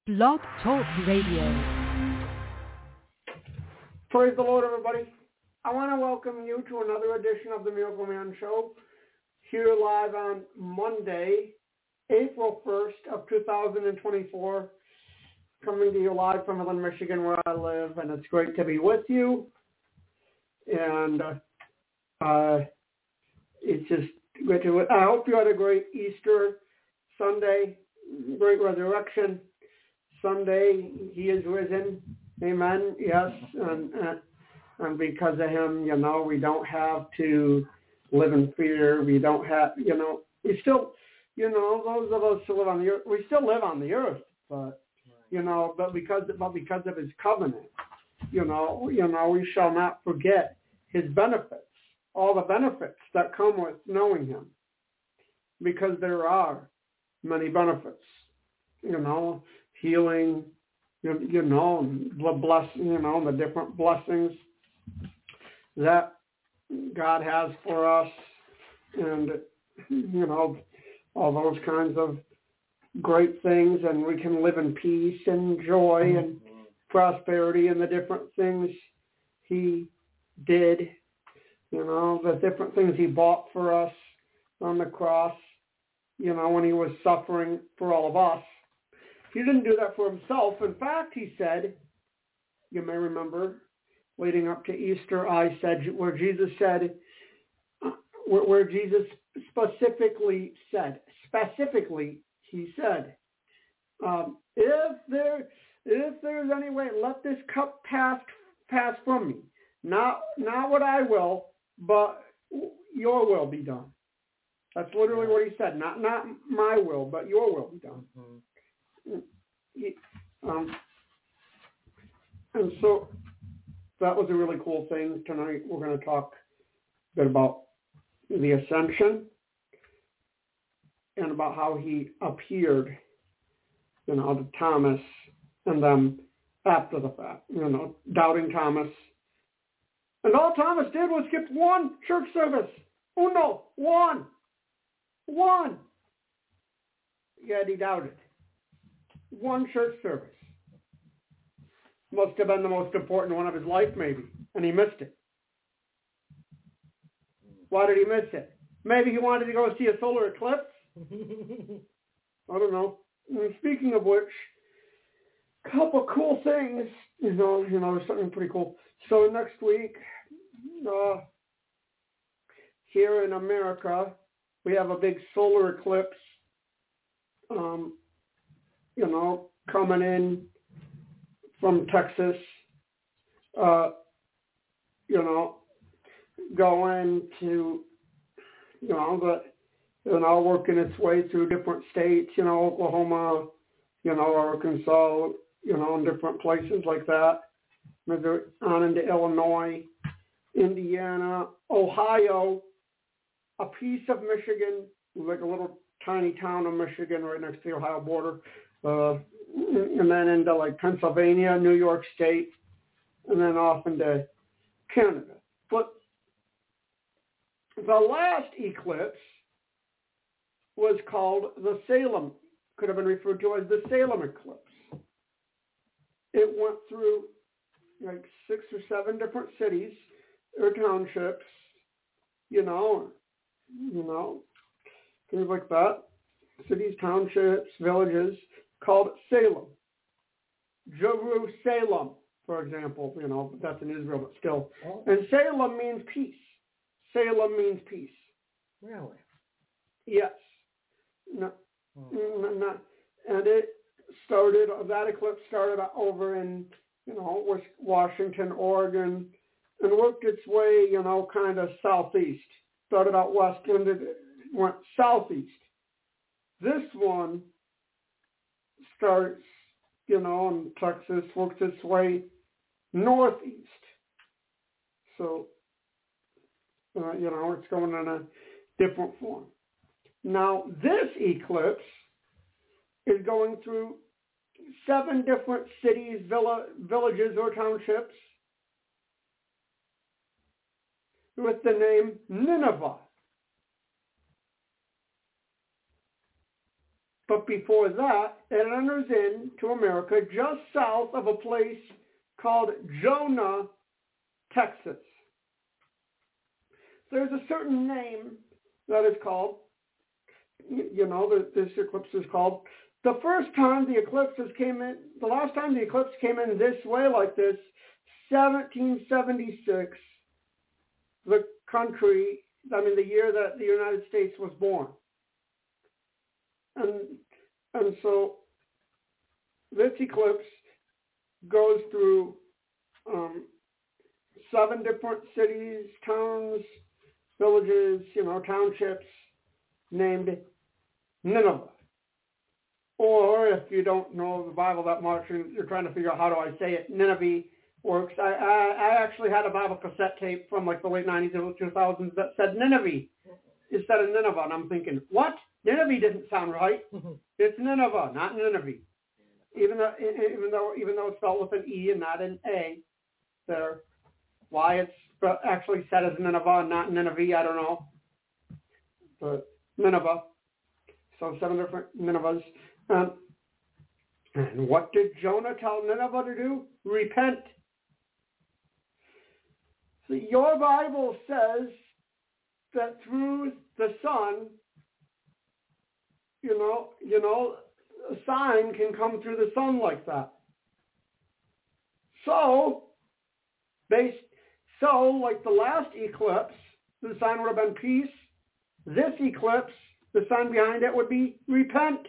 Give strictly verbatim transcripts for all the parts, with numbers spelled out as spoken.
Blog Talk Radio. Praise the Lord, everybody. I want to welcome you to another edition of the Miracle Man Show, here live on Monday, April first of two thousand twenty-four, coming to you live from Midland, Michigan, where I live, and it's great to be with you. And uh, it's just great to. I hope you had a great Easter Sunday, great resurrection Sunday. He is risen. Amen. Yes, and, and and because of him, you know, we don't have to live in fear. We don't have, you know, we still, you know, those of us who live on the earth, we still live on the earth, but you know, but because but because of his covenant, you know, you know, we shall not forget his benefits, all the benefits that come with knowing him, because there are many benefits, you know, healing, you, you know, the blessing, you know, the different blessings that God has for us, and, you know, all those kinds of great things, and we can live in peace and joy and prosperity and the different things he did, you know, the different things he bought for us on the cross, you know, when he was suffering for all of us. He didn't do that for himself. In fact, he said, you may remember, leading up to Easter, I said, where Jesus said, where, where Jesus specifically said, specifically, he said, um, if there, if there's any way, let this cup pass, pass from me. Not, not what I will, but your will be done. That's literally what he said. Not, not my will, but your will be done. Mm-hmm. Um, and so that was a really cool thing. Tonight we're going to talk a bit about the ascension and about how he appeared, you know, to Thomas and them after the fact, you know, doubting Thomas. And all Thomas did was skip one church service. Oh no, one. One. Yet he doubted. One church service. Must have been the most important one of his life, maybe. And he missed it. Why did he miss it? Maybe he wanted to go see a solar eclipse? I don't know. And speaking of which, a couple cool things. You know, you know, something pretty cool. So next week, uh, here in America, we have a big solar eclipse, um, you know, coming in from Texas, uh, you know, going to, you know, the, you know, working its way through different states, you know, Oklahoma, you know, Arkansas, you know, in different places like that, Missouri, on into Illinois, Indiana, Ohio, a piece of Michigan, like a little tiny town of Michigan right next to the Ohio border, uh, and then into like Pennsylvania, New York State, and then off into Canada. But the last eclipse was called the Salem, could have been referred to as the Salem eclipse. It went through like six or seven different cities or townships, you know, you know, things like that. Cities, townships, villages, called Salem. Jerusalem, for example, you know, that's in Israel, but still. Oh. And Salem means peace. Salem means peace. Really? Yes. No, oh. not, and it started, that eclipse started over in, you know, Washington, Oregon, and worked its way, you know, kind of southeast. Started out west and it went southeast. This one starts, you know, in Texas, works its way northeast. So, uh, you know, it's going in a different form. Now, this eclipse is going through seven different cities, villa, villages, or townships with the name Nineveh. But before that, it enters into America just south of a place called Jonah, Texas. There's a certain name that is called, you know, that this eclipse is called. The first time the eclipses came in, the last time the eclipse came in this way like this, seventeen seventy-six, the country, I mean the year that the United States was born. And and so this eclipse goes through um, seven different cities, towns, villages, you know, townships named Nineveh. Or if you don't know the Bible that much and you're trying to figure out how do I say it, Nineveh works. I, I, I actually had a Bible cassette tape from like the late nineties or two thousands that said Nineveh instead of Nineveh. And I'm thinking, what? Nineveh didn't sound right. It's Nineveh, not Nineveh. Even though, even though, even though it's spelled with an E and not an A, there. Why it's actually said as Nineveh and not Nineveh, I don't know. But Nineveh. So seven different Ninevehs. Um, and what did Jonah tell Nineveh to do? Repent. So your Bible says that through the Son, you know, you know, a sign can come through the sun like that. So, based, so like the last eclipse, the sign would have been peace. This eclipse, the sign behind it would be repent.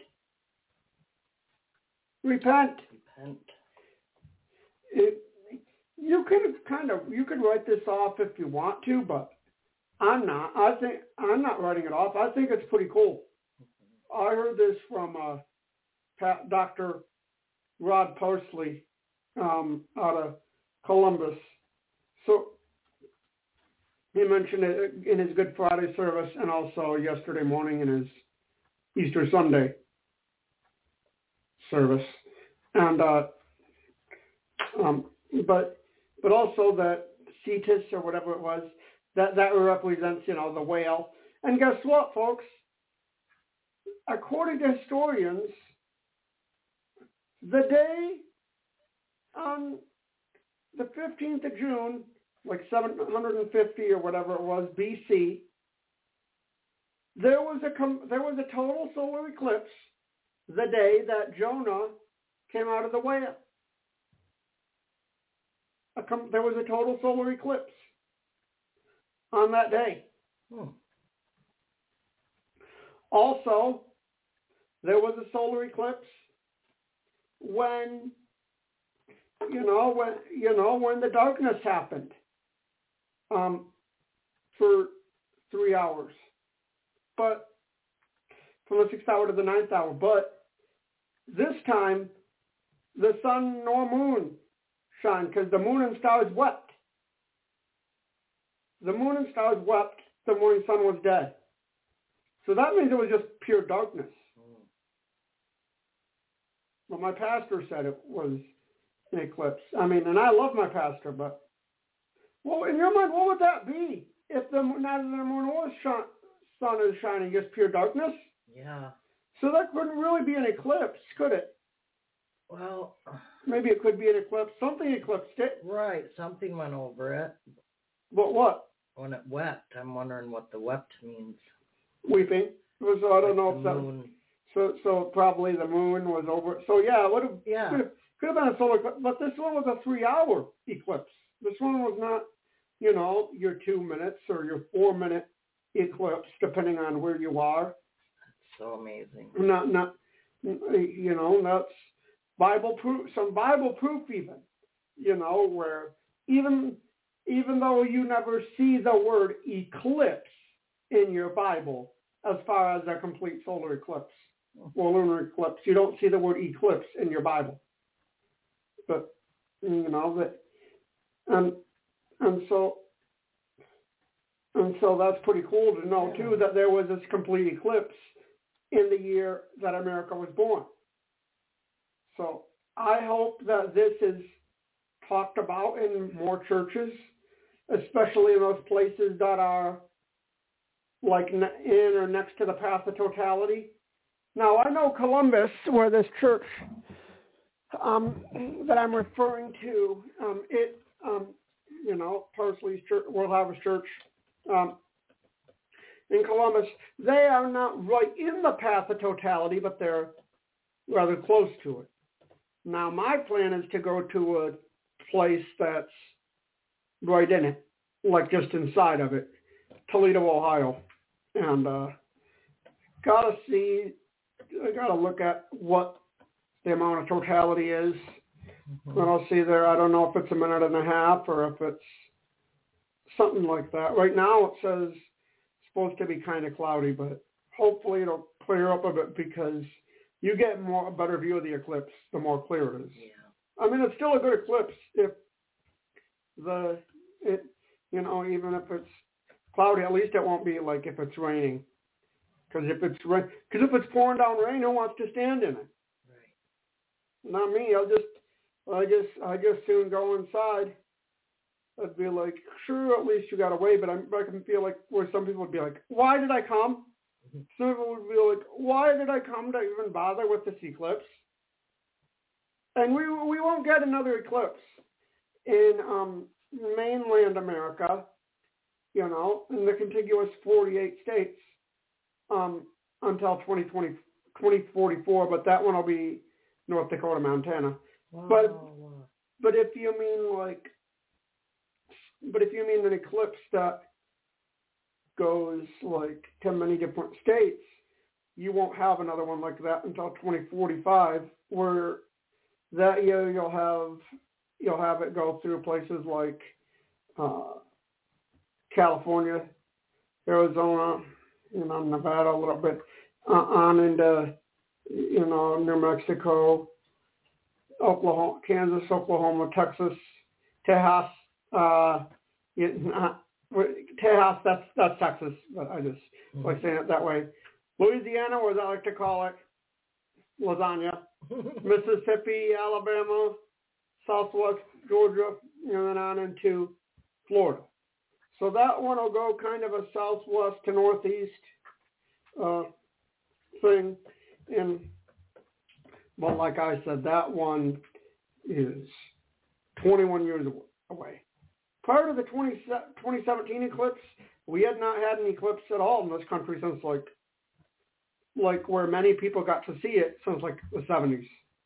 Repent. Repent. It, you could kind of you could write this off if you want to, but I'm not. I think I'm not writing it off. I think it's pretty cool. I heard this from uh, Doctor Rod Parsley um, out of Columbus. So he mentioned it in his Good Friday service and also yesterday morning in his Easter Sunday service. And uh, um, but but also that Cetus or whatever it was, that, that represents, you know, the whale. And guess what, folks? According to historians, the day on the fifteenth of June, like seven hundred fifty or whatever it was, B C, there was a there was a total solar eclipse the day that Jonah came out of the whale. A, there was a total solar eclipse on that day. Hmm. Also, there was a solar eclipse when, you know, when you know when the darkness happened, um, for three hours, but from the sixth hour to the ninth hour. But this time, the sun nor moon shine because the moon and stars wept. The moon and stars wept. The morning sun was dead. So that means it was just pure darkness. Well, my pastor said it was an eclipse. I mean, and I love my pastor, but, well, in your mind, what would that be if the neither the moon or the sun is shining, just pure darkness? Yeah. So that couldn't really be an eclipse, could it? Well, maybe it could be an eclipse. Something eclipsed it. Right. Something went over it. But what? When it wept. I'm wondering what the wept means. Weeping. So I don't like know if that moon. So, so probably the moon was over. So yeah, it would have, yeah. could, have, could have been a solar eclipse. But this one was a three-hour eclipse. This one was not, you know, your two minutes or your four-minute eclipse, depending on where you are. That's so amazing. Not, not, you know, that's Bible proof. Some Bible proof, even, you know, where even, even though you never see the word eclipse in your Bible, as far as a complete solar eclipse or lunar eclipse, you don't see the word eclipse in your Bible. But, you know, that, and, and so, and so that's pretty cool to know, too, that there was this complete eclipse in the year that America was born. So I hope that this is talked about in more churches, especially in those places that are like in or next to the path of totality, Now, I know Columbus, where this church um, that I'm referring to, um, it, um, you know, Parsley's Church, World Harvest Church um, in Columbus, they are not right in the path of totality, but they're rather close to it. Now, my plan is to go to a place that's right in it, like just inside of it, Toledo, Ohio, and uh, gotta see, I gotta look at what the amount of totality is. Mm-hmm. And I'll see there. I don't know if it's a minute and a half or if it's something like that. Right now, it says it's supposed to be kind of cloudy, but hopefully it'll clear up a bit because you get more a better view of the eclipse the more clear it is. Yeah. I mean, it's still a good eclipse if the it you know even if it's cloudy, at least it won't be like if it's raining. Because if it's rain, because if it's pouring down rain, who wants to stand in it? Right. Not me. I'll just I just I just soon go inside. I'd be like, sure, at least you got away, but I'm, I can feel like where some people would be like, why did I come? Some people would be like, why did I come to even bother with this eclipse? And we we won't get another eclipse in um, mainland America, you know, in the contiguous forty-eight states um, until twenty twenty, twenty forty-four, but that one will be North Dakota, Montana. Wow. But but if you mean like, but if you mean an eclipse that goes like to many different states, you won't have another one like that until twenty forty-five, where that year you'll have you'll have it go through places like uh, California, Arizona, you know, Nevada a little bit, uh, on into you know New Mexico, Oklahoma, Kansas, Oklahoma, Texas, Tejas. Uh, not, Tejas, that's that's Texas, but I just mm-hmm. like saying it that way. Louisiana, or as I like to call it, lasagna. Mississippi, Alabama, Southwest Georgia, and then on into Florida. So that one will go kind of a southwest to northeast uh, thing. And, well, like I said, that one is twenty-one years away. Prior to the twenty seventeen eclipse, we had not had an eclipse at all in this country since like like where many people got to see it since like the seventies.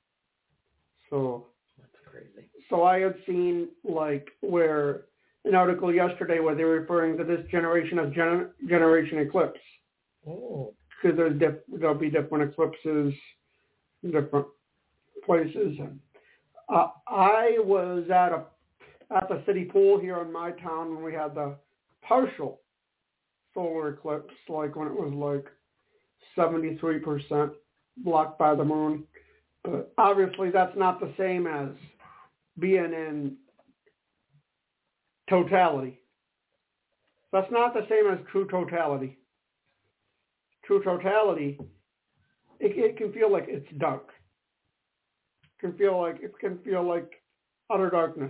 So that's crazy. So I had seen like where an article yesterday where they were referring to this generation as gen- generation eclipse. Oh. Because there's diff- there'll be different eclipses in different places. And uh, I was at a at the city pool here in my town when we had the partial solar eclipse, like when it was like seventy-three percent blocked by the moon. But obviously that's not the same as being in totality. That's not the same as true totality. True totality, it, it can feel like it's dark. It can feel like it can feel like utter darkness.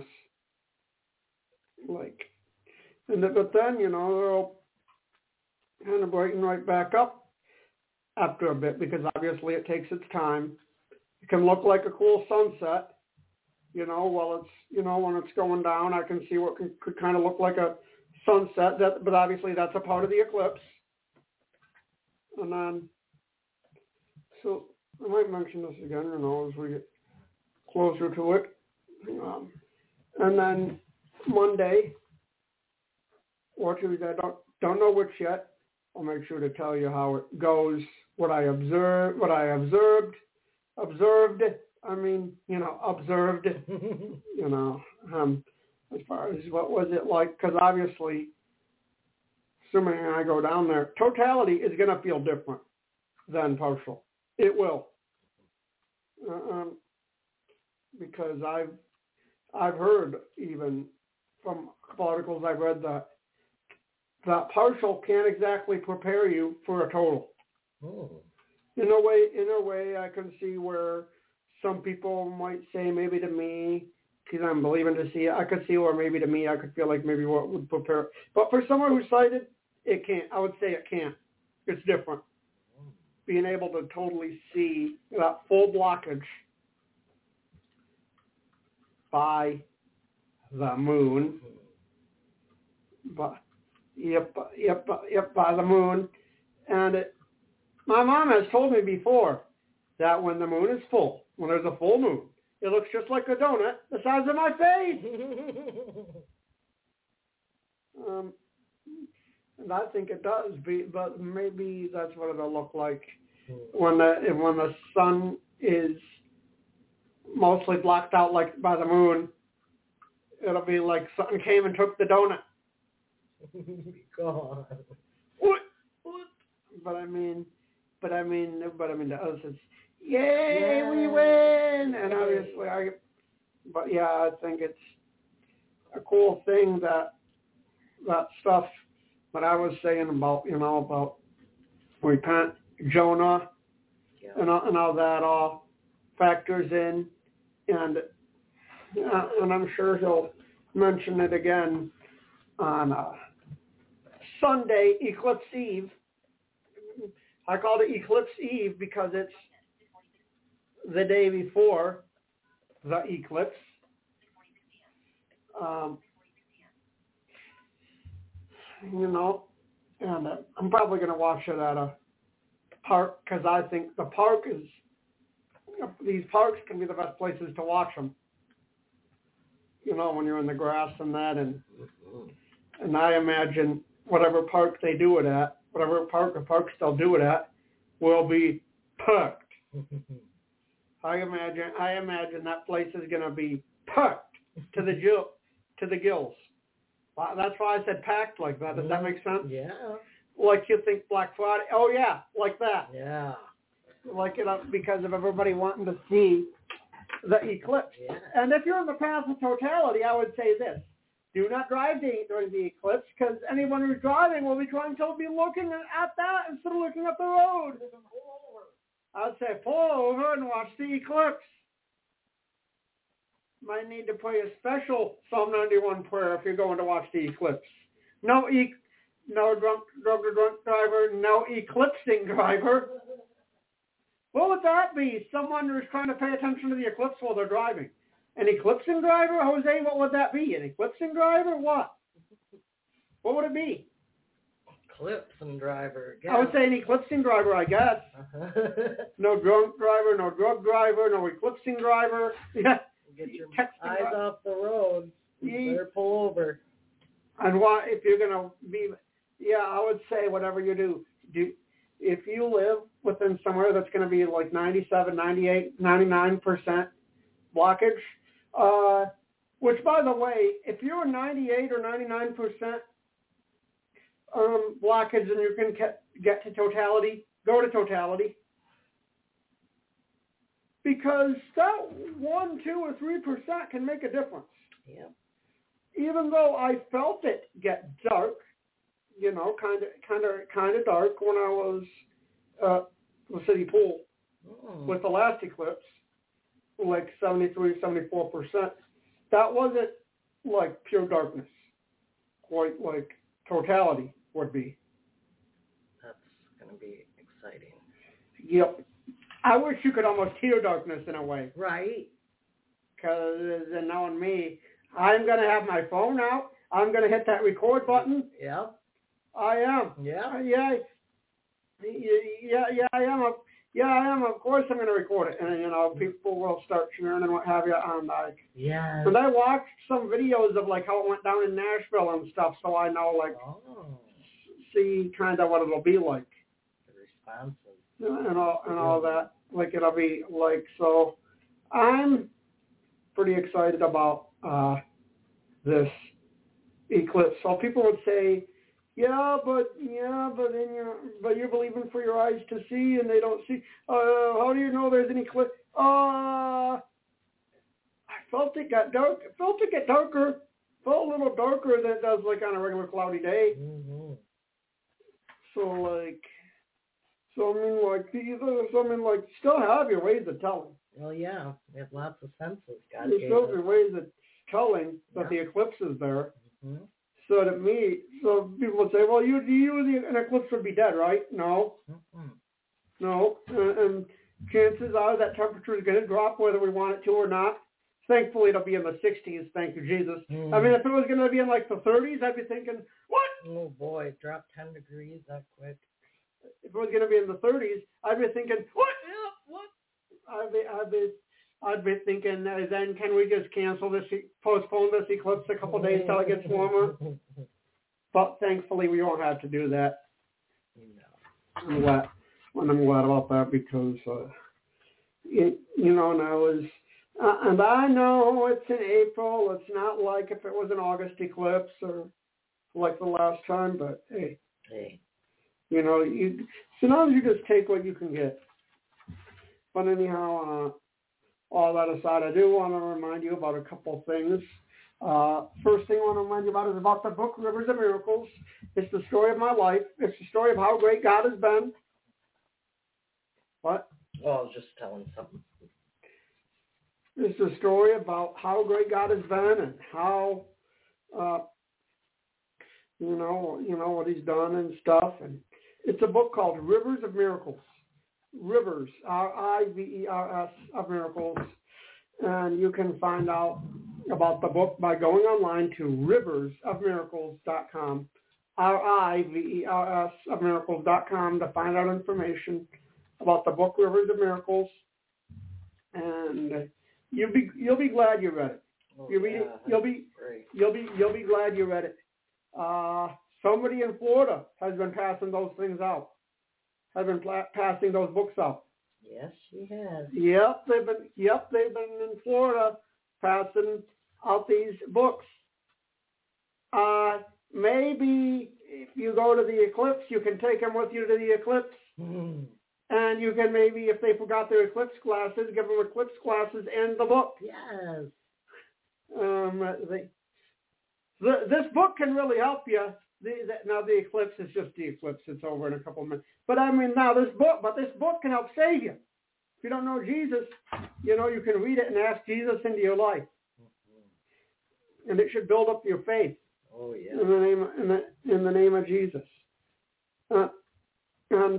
Like, and the, but then you know they'll kind of brighten right back up after a bit because obviously it takes its time. It can look like a cool sunset, you know, while it's, you know, when it's going down, I can see what can, could kind of look like a sunset, that, but obviously that's a part of the eclipse. And then, so I might mention this again, you know, as we get closer to it. Um, and then Monday or Tuesday, I don't, don't know which yet. I'll make sure to tell you how it goes, what I observed, what I observed, observed, I mean, you know, observed, you know, um, as far as what was it like, because obviously, assuming I go down there, totality is going to feel different than partial. It will. Uh, um, because I've, I've heard even from a couple articles I've read that that partial can't exactly prepare you for a total. Oh. In a way, in a way, I can see where some people might say maybe to me, because I'm believing to see it, I could see where maybe to me I could feel like maybe what would prepare. But for someone who's sighted, it can't. I would say it can't. It's different. being able to totally see that full blockage by the moon. But yep, yep, yep, by the moon. And it, my mom has told me before that when the moon is full, when there's a full moon, it looks just like a donut the size of my face. um, and I think it does, be, but maybe that's what it'll look like when the when the sun is mostly blocked out like by the moon. It'll be like something came and took the donut. God. What? What? But I mean, but I mean, but I mean, to us it's yay, yay. We win, and obviously I. But yeah, I think it's a cool thing that that stuff that I was saying about, you know, about repent, Jonah, Yeah. and all, and all that all factors in, and uh, and I'm sure he'll mention it again on uh, Sunday, Eclipse Eve. I called it Eclipse Eve because it's the day before the eclipse. Um, you know, and uh, I'm probably going to watch it at a park because I think the park is, these parks can be the best places to watch them. You know, when you're in the grass and that, and and I imagine whatever park they do it at, whatever park or parks they'll do it at, will be packed. I imagine I imagine that place is going to be packed to the gill, to the gills. That's why I said packed like that. Does that make sense? Yeah. Like you think Black Friday? Oh yeah, like that. Yeah. Like it up because of everybody wanting to see the eclipse. Yeah. And if you're in the path of totality, I would say this: do not drive during the eclipse, because anyone who's driving will be trying to be looking at that instead of looking at the road. I'd say pull over and watch the eclipse. Might need to pray a special Psalm ninety-one prayer if you're going to watch the eclipse. No e- no drunk, drunk or drunk driver, no eclipsing driver. What would that be? Someone who's trying to pay attention to the eclipse while they're driving. An eclipsing driver? Jose, what would that be? An eclipsing driver? What? What would it be? Eclipsing driver. I would say an eclipsing driver, I guess. No drunk driver, no drug driver, no eclipsing driver. Yeah. Get your Texting eyes driver. off the road. You better pull over. And why, if you're going to be, yeah, I would say whatever you do, do if you live within somewhere that's going to be like ninety-seven, ninety-eight, ninety-nine percent blockage, uh, which, by the way, if you're ninety-eight or ninety-nine percent um, blockage and you can get, get to totality, go to totality. Because that one, two, or three percent can make a difference. Yeah. Even though I felt it get dark, you know, kind of, kind of, kind of dark when I was uh, the city pool Oh. with the last eclipse, like seventy-three, seventy-four percent. That wasn't like pure darkness, quite like totality would be. That's going to be exciting. Yep. I wish you could almost hear darkness in a way. Right. Because and knowing me, I'm going to have my phone out. I'm going to hit that record button. Yeah. I am. Yeah. Yeah. Yeah, yeah, I am. Yeah, I am. Of course I'm going to record it. And, you know, people will start cheering and what have you. And, like, Yeah. and I watched some videos of, like, how it went down in Nashville and stuff, so I know, like, Oh. see kind of what it'll be like. The responses. And all, and all that. Like, it'll be like, so I'm pretty excited about uh, this eclipse. So people would say, yeah, but, yeah, but then you're, but you're believing for your eyes to see and they don't see. Uh, how do you know there's an eclipse? Uh, I felt it got dark. I felt it get darker. Felt a little darker than it does like on a regular cloudy day. Mm-hmm. So, like, So, I mean, like, these are, so, I mean, like, still have your ways of telling. Well, yeah. We have lots of senses. God You gave still us. have your ways of telling that Yeah. the eclipse is there. Mm-hmm. So to me, so people would say, well, you, you, the, an eclipse would be dead, right? No. Mm-hmm. No, uh, and chances are that temperature is going to drop whether we want it to or not. Thankfully, it'll be in the sixties, thank you, Jesus. Mm. I mean, if it was going to be in like the thirties, I'd be thinking, what? Oh boy, it dropped ten degrees that quick. If it was going to be in the thirties, I'd be thinking, what? Yeah, what? I'd be, I'd be, I'd be thinking, uh, then can we just cancel this, e- postpone this eclipse a couple days till it gets warmer? But thankfully, we don't have to do that. No. I'm glad, and I'm glad about that because, uh, it, you know, now is, uh, and I know it's in April. It's not like if it was an August eclipse or like the last time, but hey, Hey. you know, you sometimes you just take what you can get. But anyhow, uh, all that aside, I do want to remind you about a couple things. Uh, first thing I want to remind you about is about the book Rivers of Miracles. It's the story of my life. It's the story of how great God has been. What? Well, I was just telling something. It's a story about how great God has been and how, uh, you know, you know what He's done and stuff. And it's a book called Rivers of Miracles. Rivers, R I V E R S of Miracles. And you can find out about the book by going online to rivers of miracles dot com, R I V E R S of miracles dot com to find out information about the book Rivers of Miracles. And you'll be you'll be glad you read it. Oh, You read yeah, it, you'll be great. you'll be you'll be glad you read it. Uh, somebody in Florida has been passing those things out. Has been pla- passing those books out. Yes, she has. Yep, they've been. Yep, they've been in Florida passing out these books. Uh, maybe if you go to the eclipse, you can take them with you to the eclipse, Mm. and you can maybe, if they forgot their eclipse glasses, give them eclipse glasses and the book. Yes. Um, they, the, this book can really help you. The, the, now the eclipse is just the eclipse; it's over in a couple of minutes. But I mean, now this book, but this book can help save you. If you don't know Jesus, you know you can read it and ask Jesus into your life, and it should build up your faith. Oh yeah. In the name of, in the in the name of Jesus. Uh, and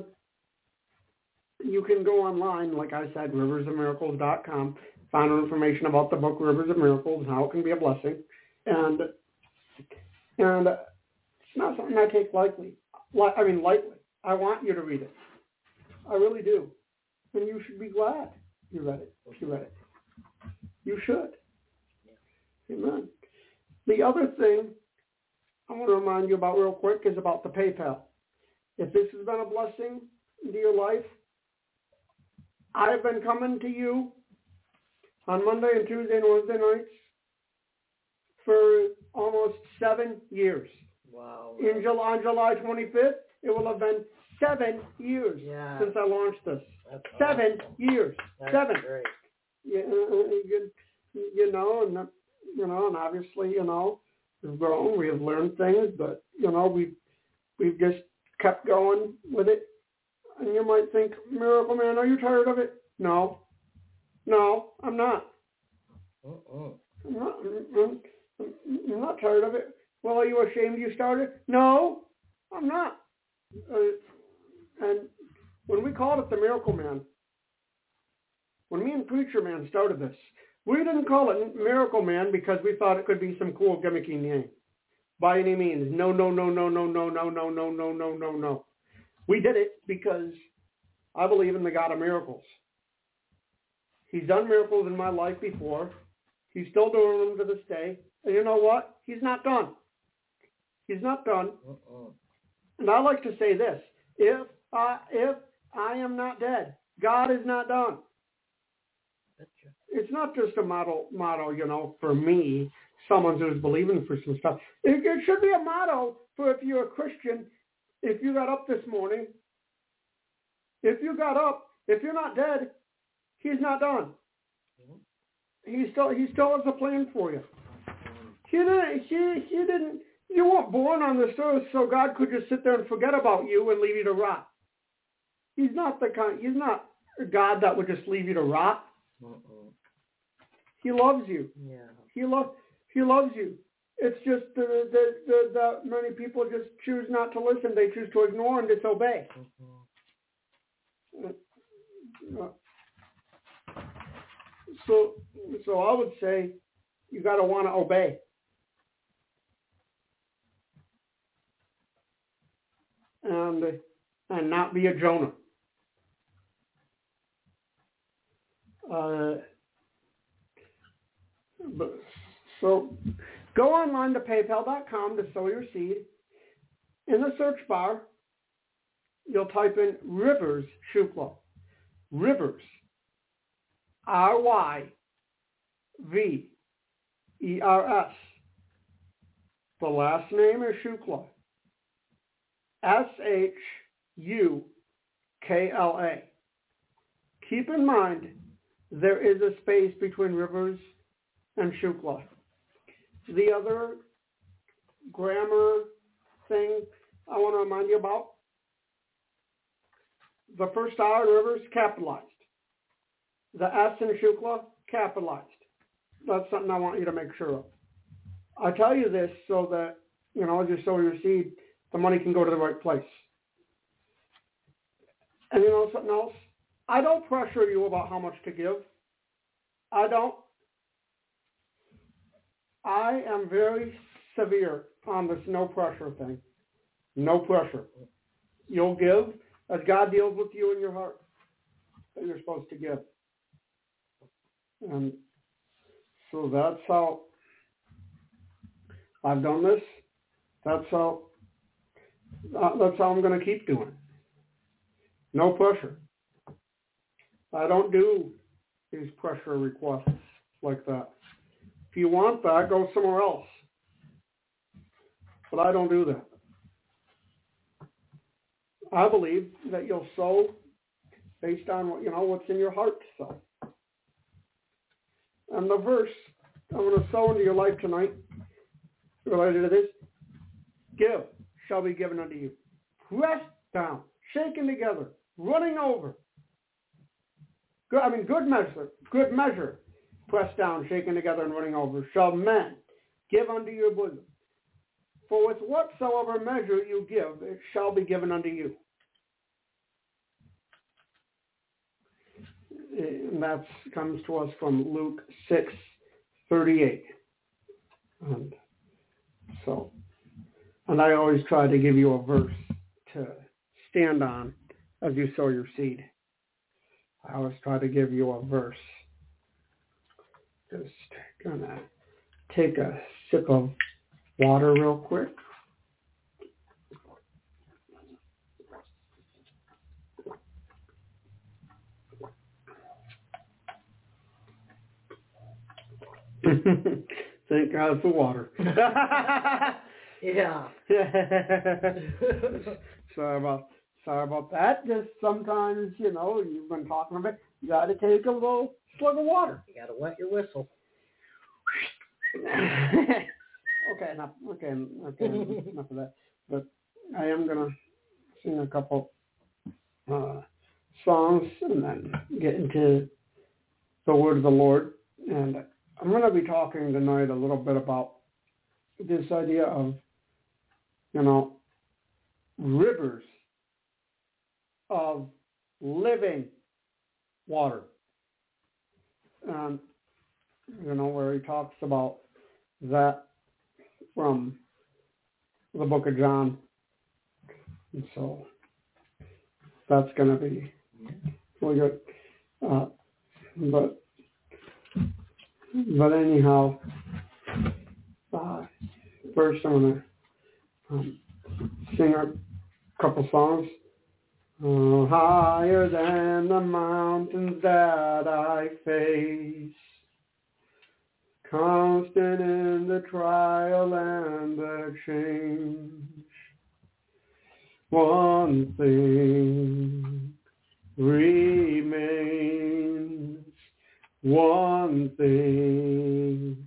you can go online, like I said, rivers of miracles dot com, find out information about the book Rivers of Miracles and how it can be a blessing. And and it's not something I take lightly. I mean, lightly. I want you to read it. I really do. And you should be glad you read it. If you read it, you should. Amen. The other thing I want to remind you about real quick is about the PayPal. If this has been a blessing into your life, I've been coming to you on Monday and Tuesday and Wednesday nights for almost seven years. Wow. In July, on July twenty-fifth, it will have been seven years Yeah. since I launched this. That's Seven awesome. years. That's Seven. Great. You, you, you know, and you know, and obviously, you know, we've grown, we have learned things, but you know, we we've just kept going with it. And you might think, Miracle Man, are you tired of it? No, no, I'm not. Uh-uh. I'm not. I'm, I'm, I'm not tired of it. Well, are you ashamed you started? No, I'm not. Uh, and when we called it the Miracle Man, when me and Preacher Man started this, we didn't call it Miracle Man because we thought it could be some cool gimmicky name. By any means. No, no, no, no, no, no, no, no, no, no, no, no, no. We did it because I believe in the God of miracles. He's done miracles in my life before. He's still doing them to this day. And you know what? He's not done. He's not done. Uh-uh. And I like to say this. If I, if I am not dead, God is not done. Betcha. It's not just a motto, motto, you know, for me, someone who's believing for some stuff. It, it should be a motto for if you're a Christian, if you got up this morning, if you got up, if you're not dead, he's not done. Mm-hmm. He still, he still has a plan for you. Mm-hmm. He didn't, he, he didn't, you weren't born on this earth so God could just sit there and forget about you and leave you to rot. He's not the kind, he's not a God that would just leave you to rot. Uh-uh. He loves you. Yeah. He loves, he loves you. It's just the, the, the, the many people just choose not to listen. They choose to ignore and disobey. Mm-hmm. So, so I would say you got to want to obey. And, and not be a Jonah. Uh, but, so go online to paypal dot com to sow your seed. In the search bar, you'll type in Rivers Shukla. Rivers. R Y V E R S. The last name is Shukla. S H U K L A. Keep in mind, there is a space between Rivers and Shukla. The other grammar thing I want to remind you about, the first R in Rivers, capitalized. The S in Shukla, capitalized. That's something I want you to make sure of. I tell you this so that, you know, as you sow your seed, the money can go to the right place. And you know something else? I don't pressure you about how much to give. I don't. I am very severe on this no pressure thing. No pressure. You'll give as God deals with you in your heart that you're supposed to give. And so that's how I've done this. That's how uh, that's how I'm going to keep doing it. No pressure. I don't do these pressure requests like that. If you want that, go somewhere else. But I don't do that. I believe that you'll sow based on what you know what's in your heart to sow. And the verse I'm going to sow into your life tonight, related to this, give shall be given unto you. Pressed down, shaken together, running over. Good, I mean, good measure, good measure, pressed down, shaken together, and running over, shall men give unto your bosom. For with whatsoever measure you give, it shall be given unto you. And that comes to us from Luke six thirty-eight. And so, and I always try to give you a verse to stand on as you sow your seed. I always try to give you a verse. Just gonna take a sip of water real quick. Thank God for water. Yeah. sorry about sorry about that. Just sometimes, you know, you've been talking about it, you got to take a little slug of water. You got to wet your whistle. okay, enough. Okay, okay, enough of that. But I am gonna sing a couple uh, songs and then get into the word of the Lord. And I'm going to be talking tonight a little bit about this idea of, you know, rivers of living water. Um, you know, where he talks about that from the book of John. And so that's going to be really good. Uh, but But anyhow, uh, first I'm going to um, sing a couple songs. Oh, higher than the mountains that I face, constant in the trial and the change, one thing remains. One thing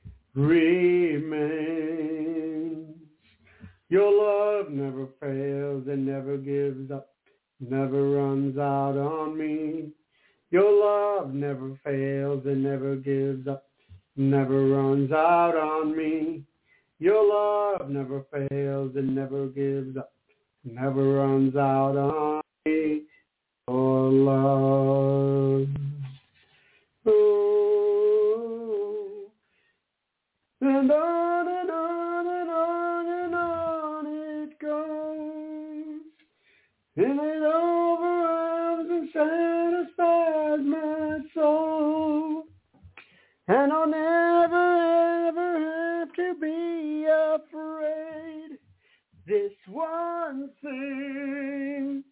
remains. Your love never fails and never gives up, never runs out on me. Your love never fails and never gives up, never runs out on me. Your love never fails and never gives up, never runs out on me. Your love Oh, and on and on and on and on it goes, and it overwhelms and satisfies my soul, and I'll never ever have to be afraid. This one thing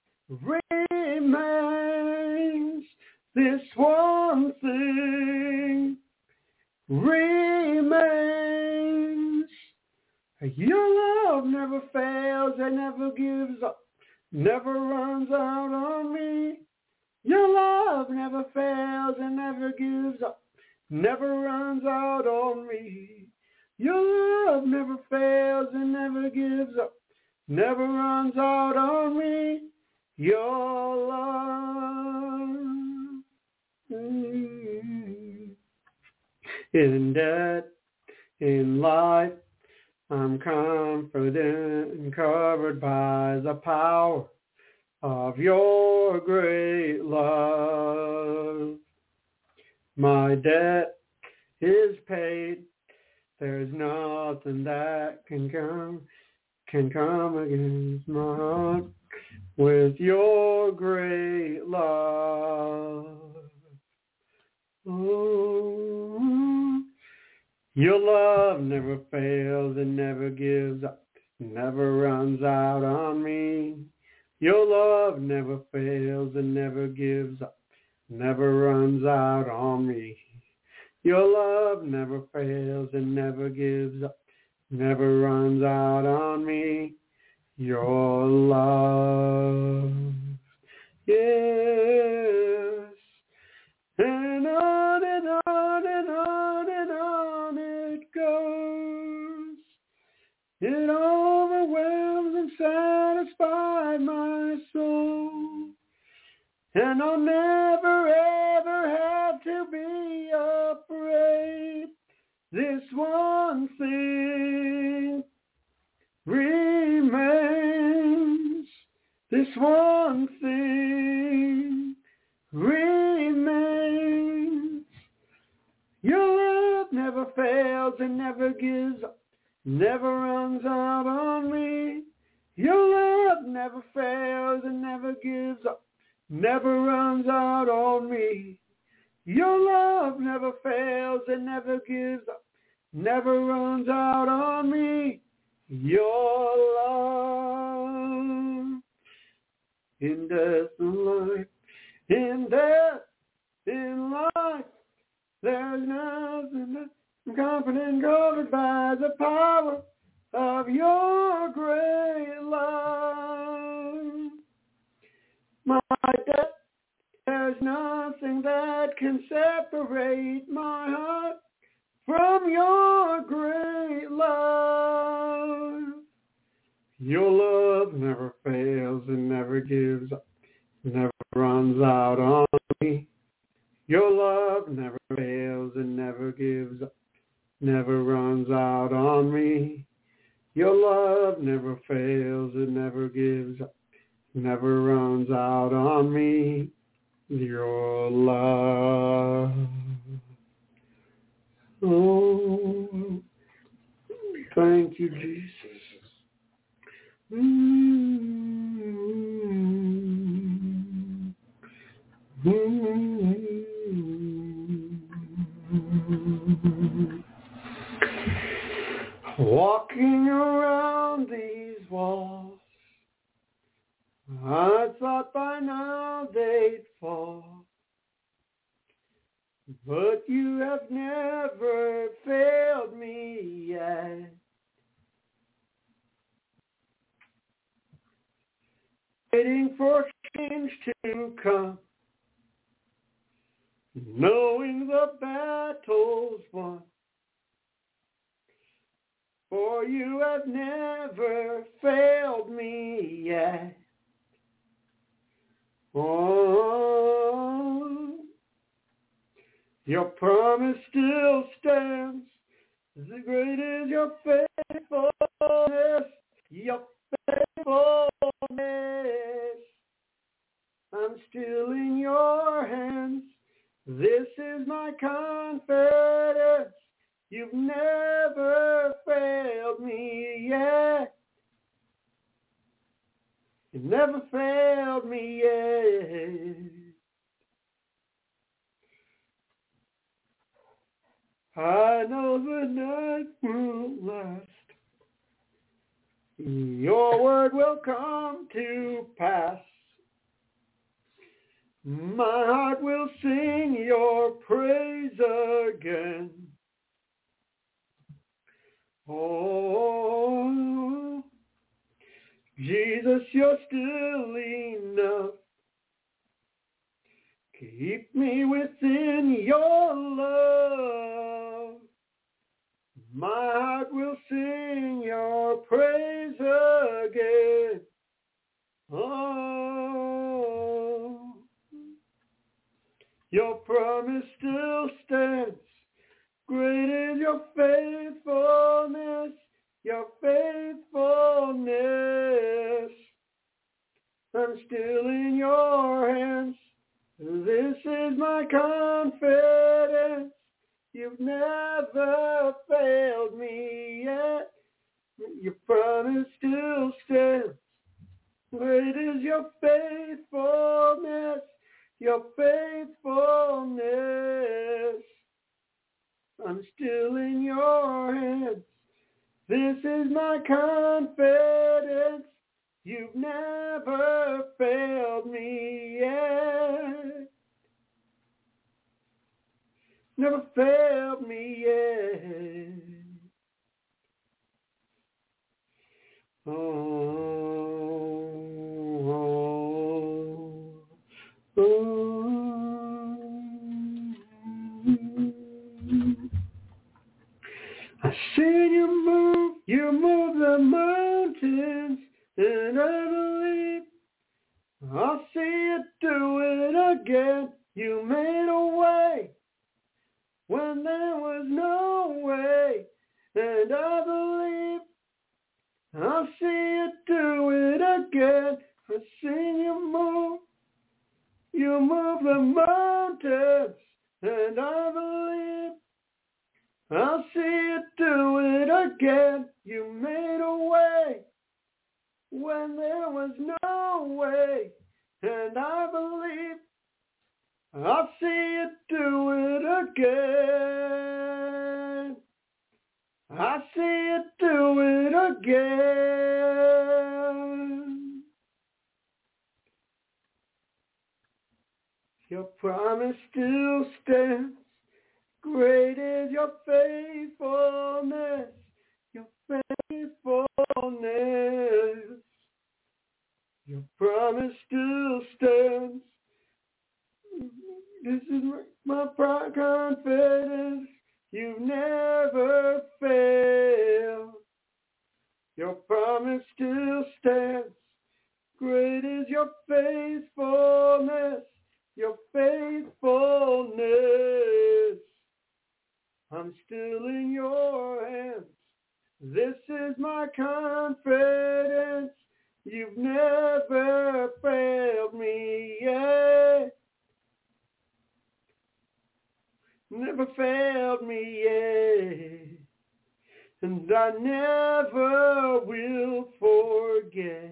remains. This one thing remains. Your love never fails and never gives up, never runs out on me. Your love never fails and never gives up, never runs out on me. Your love never fails and never gives up, never runs out on me. Your love. Mm. In death, in life, I'm confident and covered by the power of your great love. My debt is paid. There's nothing that can come, can come against my heart with your great love. Oh, your love never fails and never gives up, never runs out on me. Your love never fails and never gives up, never runs out on me. Your love never fails and never gives up, never runs out on me. Your love, yes, and on and on and on and on it goes. It overwhelms and satisfies my soul, and I'll never ever have to be afraid. This one thing remains. This one thing remains. Your love never fails and never gives up, never runs out on me. Your love never fails and never gives up, never runs out on me. Your love never fails and never gives up, never runs out on me. Your love in death and life, in death, in life, there's nothing that I'm confident covered by the power of your great love. My death, there's nothing that can separate my heart from your great love. Your love never fails and never gives up, never runs out on me. Your love never fails and never gives up, never runs out on me. Your love never fails and never gives up, never runs out on me. Your love. Oh, thank you, Jesus. Mm-hmm. Mm-hmm. Walking around these walls, I thought by now they'd fall, but you have never failed me yet. Waiting for change to come, knowing the battle's won, for you have never failed me yet. Oh, your promise still stands, as great is your faithfulness, your faithfulness. I'm still in your hands, This is my confidence. You've never failed me yet. You've never failed me yet. I know the night will last. Your word will come to pass. My heart will sing your praise again. Oh, Jesus, you're still enough. Keep me within your love. My heart will sing your praise again. Oh, your promise still stands. Great is your faithfulness, your faithfulness. I'm still in your hands. This is my confidence. You've never failed me yet. Your promise still stands. Great is your faithfulness, your faithfulness. I'm still in your hands. This is my confidence. You've never failed me yet. Never failed me yet. Oh, oh, oh. I see you move, you move the mountains, and I believe I'll see you do it again. You made a way when there was no way, and I believe I'll see you do it again. I see you move, you move the mountains, and I believe I'll see you do it again. You made a way when there was no way, and I believe I'll see you do it again. I see you do it again. Your promise still stands. Great is your faithfulness, your faithfulness. Your promise still stands. This is my, my confidence. You've never failed. Your promise still stands. Great is your faithfulness, your faithfulness. I'm still in your hands. This is my confidence. You've never failed me yet. Never failed me yet. And I never will forget.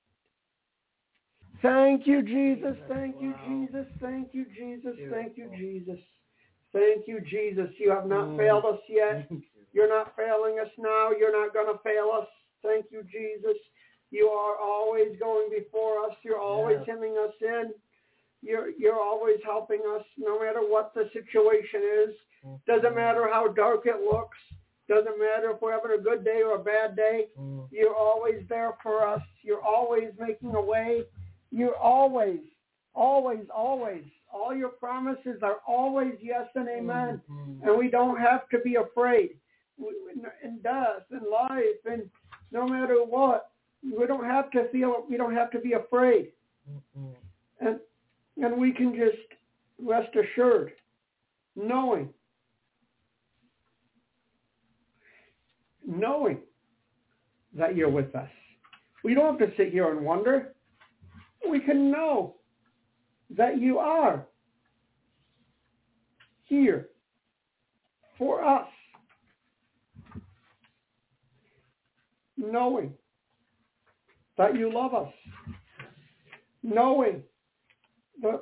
Thank you, Jesus. Thank you, Jesus. Thank you, Jesus. Thank you, Jesus. Thank you, Jesus. You have not failed us yet. You're not failing us now. You're not going to fail us. Thank you, Jesus. You are always going before us. You're always yeah. hemming us in. You're you're always helping us no matter what the situation is. Doesn't matter how dark it looks. Doesn't matter if we're having a good day or a bad day. You're always there for us. You're always making a way. You're always, always, always. All your promises are always yes and amen. Mm-hmm. And we don't have to be afraid. In death, in life, and no matter what, we don't have to feel, we don't have to be afraid. Mm-hmm. And and we can just rest assured, knowing, knowing that you're with us. We don't have to sit here and wonder. We can know that you are. here for us, knowing that you love us, knowing that,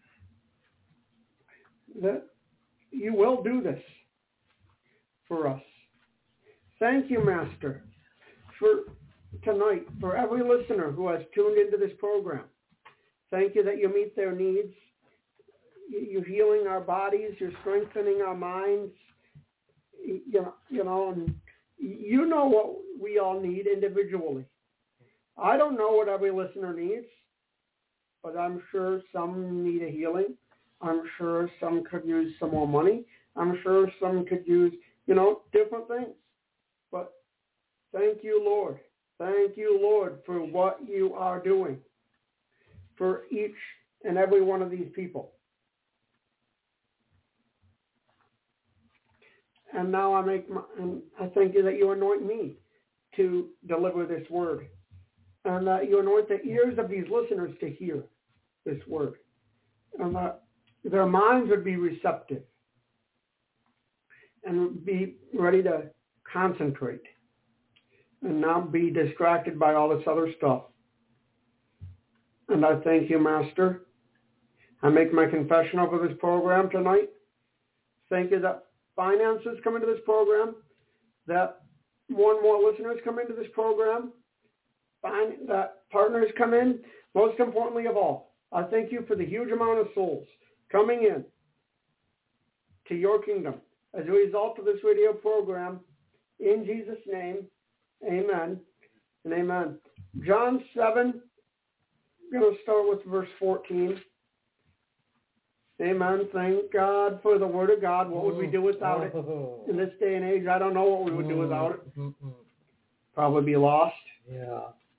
that you will do this for us. Thank you, Master, for tonight, for every listener who has tuned into this program. Thank you that you meet their needs. You're healing our bodies. You're strengthening our minds. You know, you know, and you know what we all need individually. I don't know what every listener needs, but I'm sure some need a healing. I'm sure some could use some more money. I'm sure some could use, you know, different things. But thank you, Lord. Thank you, Lord, for what you are doing for each and every one of these people. And now I make my, and I thank you that you anoint me to deliver this word, and that you anoint the ears of these listeners to hear this word, and that their minds would be receptive and be ready to concentrate and not be distracted by all this other stuff. And I thank you, Master. I make my confession over this program tonight. Thank you that finances come into this program, that more and more listeners come into this program, that partners come in. Most importantly of all, I thank you for the huge amount of souls coming in to your kingdom as a result of this radio program. In Jesus' name, amen and amen. John seven, I'm going to start with verse fourteen. Amen. Thank God for the Word of God. What would we do without it in this day and age? I don't know what we would do without it. Probably be lost. Yeah.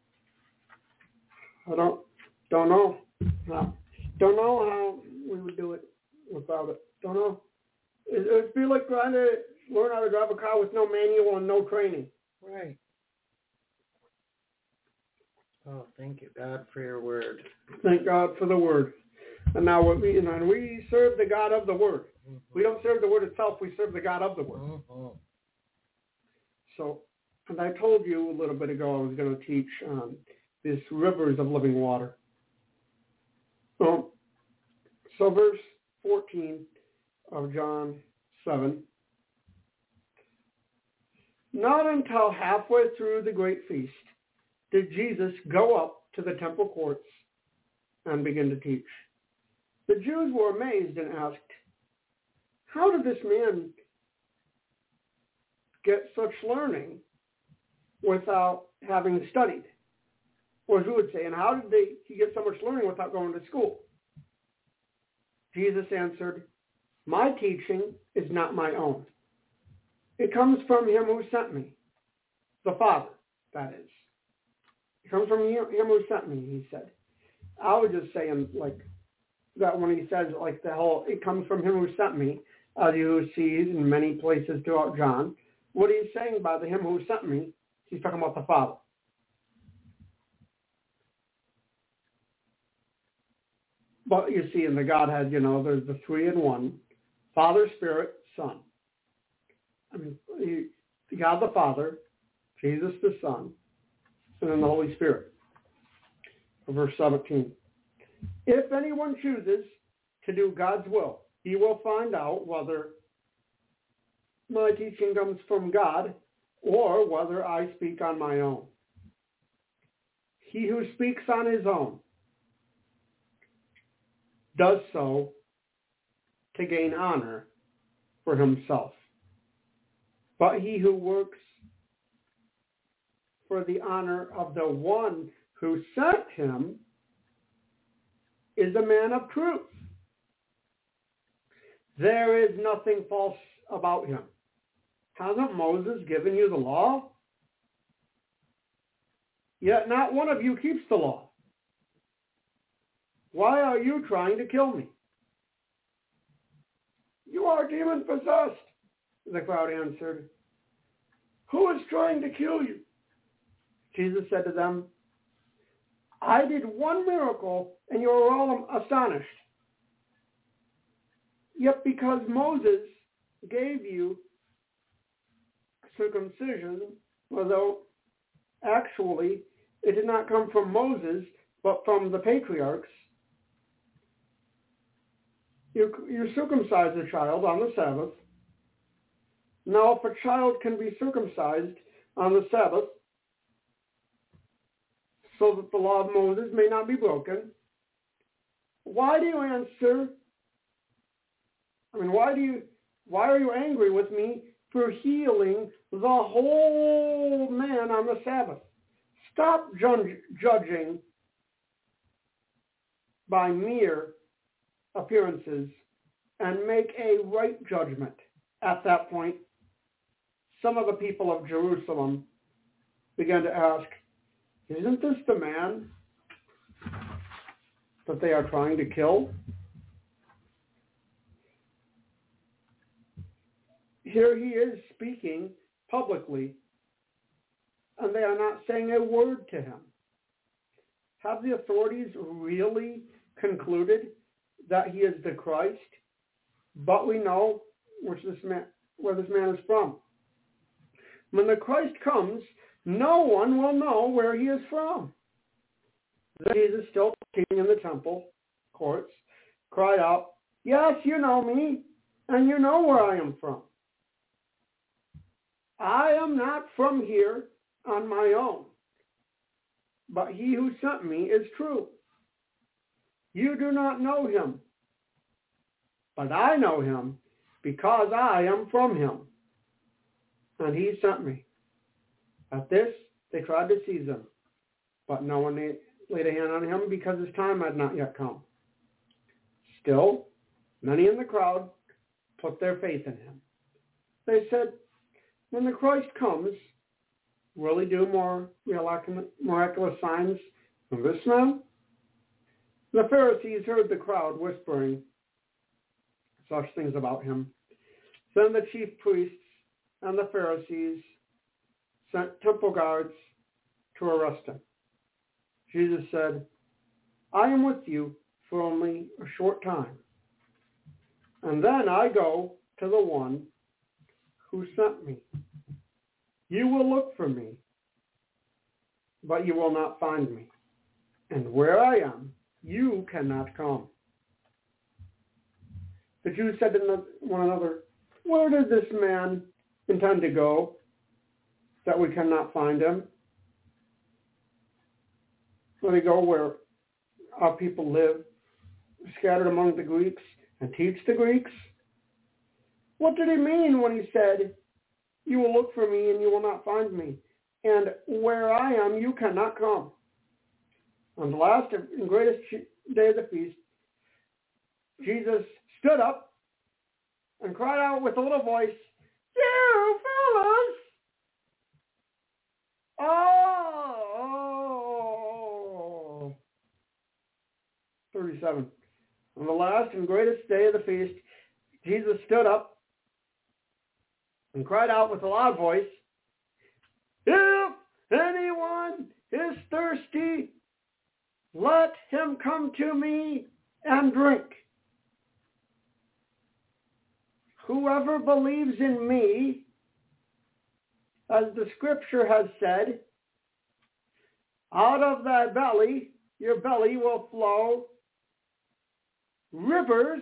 I don't don't know. No. Don't know how we would do it without it. Don't know. It would be like trying to learn how to drive a car with no manual and no training. Right. Oh, thank you, God, for your word. Thank God for the Word. And now we, you know, and we serve the God of the Word. Mm-hmm. We don't serve the Word itself. We serve the God of the Word. Mm-hmm. So, and I told you a little bit ago I was going to teach um, these rivers of living water. Um, so verse fourteen of John seven. Not until halfway through the great feast did Jesus go up to the temple courts and begin to teach. The Jews were amazed and asked, how did this man get such learning without having studied? Or as we would say, and how did they, he get so much learning without going to school? Jesus answered, my teaching is not my own. It comes from him who sent me, the Father, that is. It comes from him who sent me, he said. I was just saying, like, that when he says, like, the whole, it comes from him who sent me, as you see in many places throughout John, what he's saying by the him who sent me, he's talking about the Father. But you see in the Godhead, you know, there's the three in one, Father, Spirit, Son. I mean, he, God the Father, Jesus the Son, and then the Holy Spirit. Verse seventeen. If anyone chooses to do God's will, he will find out whether my teaching comes from God or whether I speak on my own. He who speaks on his own does so to gain honor for himself. But he who works for the honor of the one who sent him is a man of truth. There is nothing false about him. Hasn't Moses given you the law? Yet not one of you keeps the law. Why are you trying to kill me? You are demon-possessed, the crowd answered. Who is trying to kill you? Jesus said to them, I did one miracle, and you are all astonished. Yet because Moses gave you circumcision, although actually it did not come from Moses, but from the patriarchs, you, you circumcise a child on the Sabbath. Now, if a child can be circumcised on the Sabbath, so that the law of Moses may not be broken, why do you answer? I mean, why do you? Why are you angry with me for healing the whole man on the Sabbath? Stop judge, judging by mere appearances and make a right judgment. At that point, some of the people of Jerusalem began to ask, isn't this the man that they are trying to kill? Here he is speaking publicly, and they are not saying a word to him. Have the authorities really concluded that he is the Christ? But we know which this man, where this man is from. When the Christ comes, no one will know where he is from. Then Jesus, still teaching in the temple courts, cried out, yes, you know me, and you know where I am from. I am not from here on my own, but he who sent me is true. You do not know him, but I know him because I am from him, and he sent me. At this, they tried to seize him, but no one laid a hand on him because his time had not yet come. Still, many in the crowd put their faith in him. They said, when the Christ comes, will he do more miraculous signs than this man? The Pharisees heard the crowd whispering such things about him. Then the chief priests and the Pharisees sent temple guards to arrest him. Jesus said, I am with you for only a short time, and then I go to the one who sent me. You will look for me, but you will not find me. And where I am, you cannot come. The Jews said to one another, where does this man intend to go that we cannot find him? Will he go where our people live, scattered among the Greeks, and teach the Greeks? What did he mean when he said, you will look for me and you will not find me, and where I am you cannot come? On the last and greatest day of the feast, Jesus stood up and cried out with a little voice, you fellas! Oh! thirty-seven. On the last and greatest day of the feast, Jesus stood up and cried out with a loud voice, if anyone is thirsty, let him come to me and drink. Whoever believes in me, as the scripture has said, out of thy belly, your belly will flow rivers,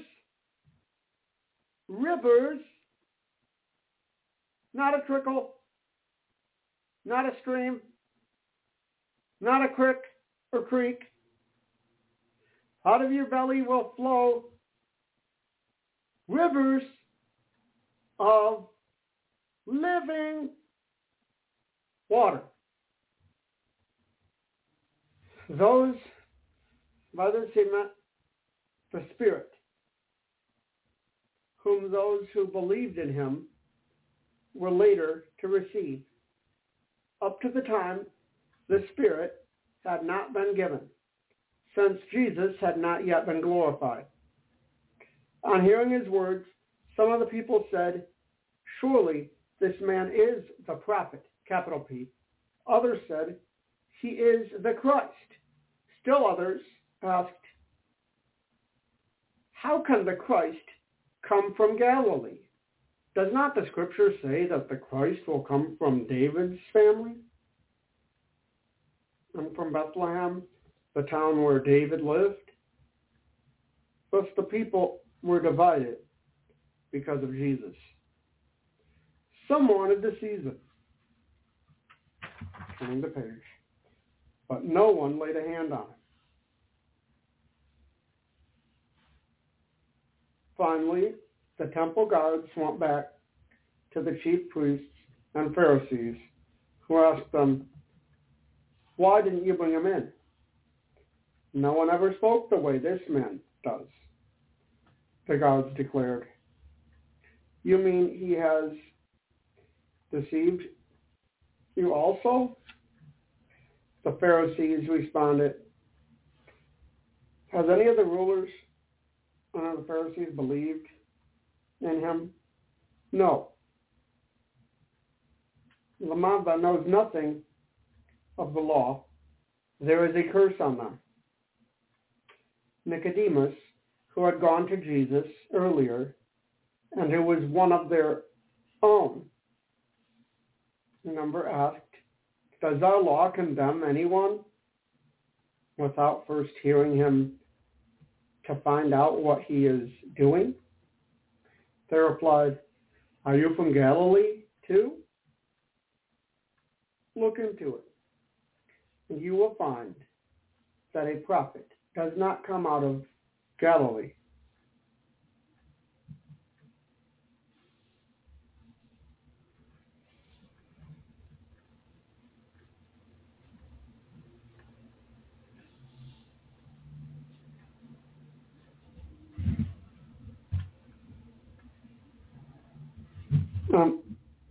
rivers, not a trickle, not a stream, not a creek or creek. Out of your belly will flow rivers of living water. Those, by this he meant the Spirit, whom those who believed in him were later to receive. Up to the time, the Spirit had not been given, since Jesus had not yet been glorified. On hearing his words, some of the people said, surely this man is the prophet, capital P. Others said, he is the Christ. Still others asked, how can the Christ come from Galilee? Does not the scripture say that the Christ will come from David's family? And from Bethlehem, the town where David lived? Thus the people were divided because of Jesus. Some wanted to seize him. Turning the page. But no one laid a hand on him. Finally, the temple guards went back to the chief priests and Pharisees, who asked them, "Why didn't you bring him in? No one ever spoke the way this man does." The guards declared, "You mean he has deceived you also?" The Pharisees responded, "Has any of the rulers and the Pharisees believed in him? No. The man that knows nothing of the law, there is a curse on them." Nicodemus, who had gone to Jesus earlier, and who was one of their own, number asked, "Does our law condemn anyone?" without first hearing him to find out what he is doing. They replied, "Are you from Galilee too? Look into it, and you will find that a prophet does not come out of Galilee." Um,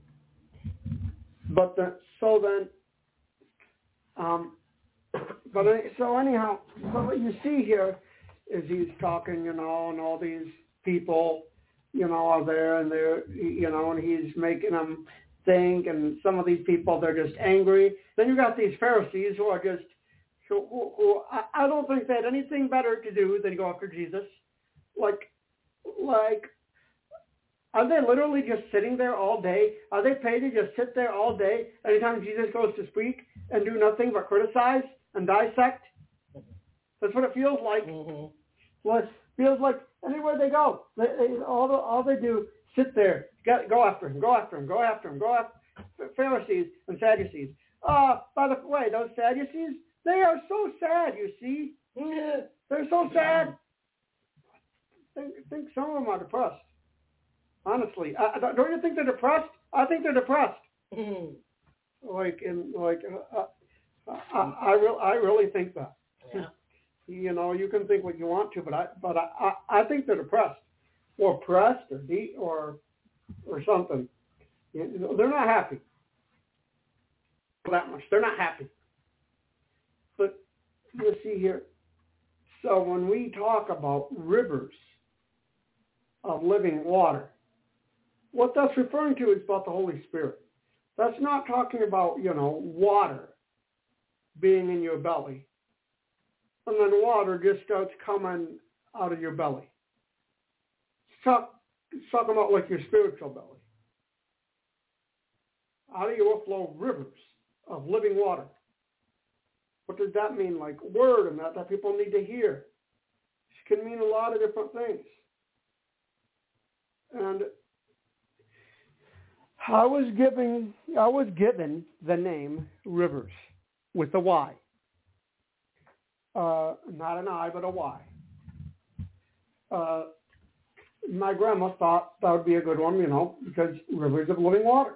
but the, so then, um, but any- so anyhow, so what you see here is he's talking, you know, and all these people, you know, are there, and they're, you know, and he's making them think, and some of these people, they're just angry. Then you got these Pharisees who are just, who, who, who I, I don't think they had anything better to do than go after Jesus. Like, like. Are they literally just sitting there all day? Are they paid to just sit there all day anytime Jesus goes to speak and do nothing but criticize and dissect? That's what it feels like. Mm-hmm. Well, it feels like anywhere they go, they, they, all, the, all they do, sit there, get, go after him, go after him, go after him, go after Pharisees and Sadducees. Uh, by the way, those Sadducees, they are so sad, you see. They're so sad. I think, I think some of them are depressed. Honestly, I, don't you think they're depressed? I think they're depressed. Mm-hmm. Like, in like, uh, I, I, re- I really think that. Yeah. You know, you can think what you want to, but I, but I, I, I think they're depressed, or pressed, or de- or, or something. You know, they're not happy. That much, they're not happy. But you see here. So when we talk about rivers of living water, what that's referring to is about the Holy Spirit. That's not talking about, you know, water being in your belly, and then water just starts coming out of your belly. It's, talk, it's talking about like your spiritual belly. Out of you will flow rivers of living water. What does that mean? Like word and that that people need to hear. It can mean a lot of different things. And I was given I was given the name Rivers with a Y. Uh, not an I, but a Y. Uh, my grandma thought that would be a good one, you know, because rivers of living water.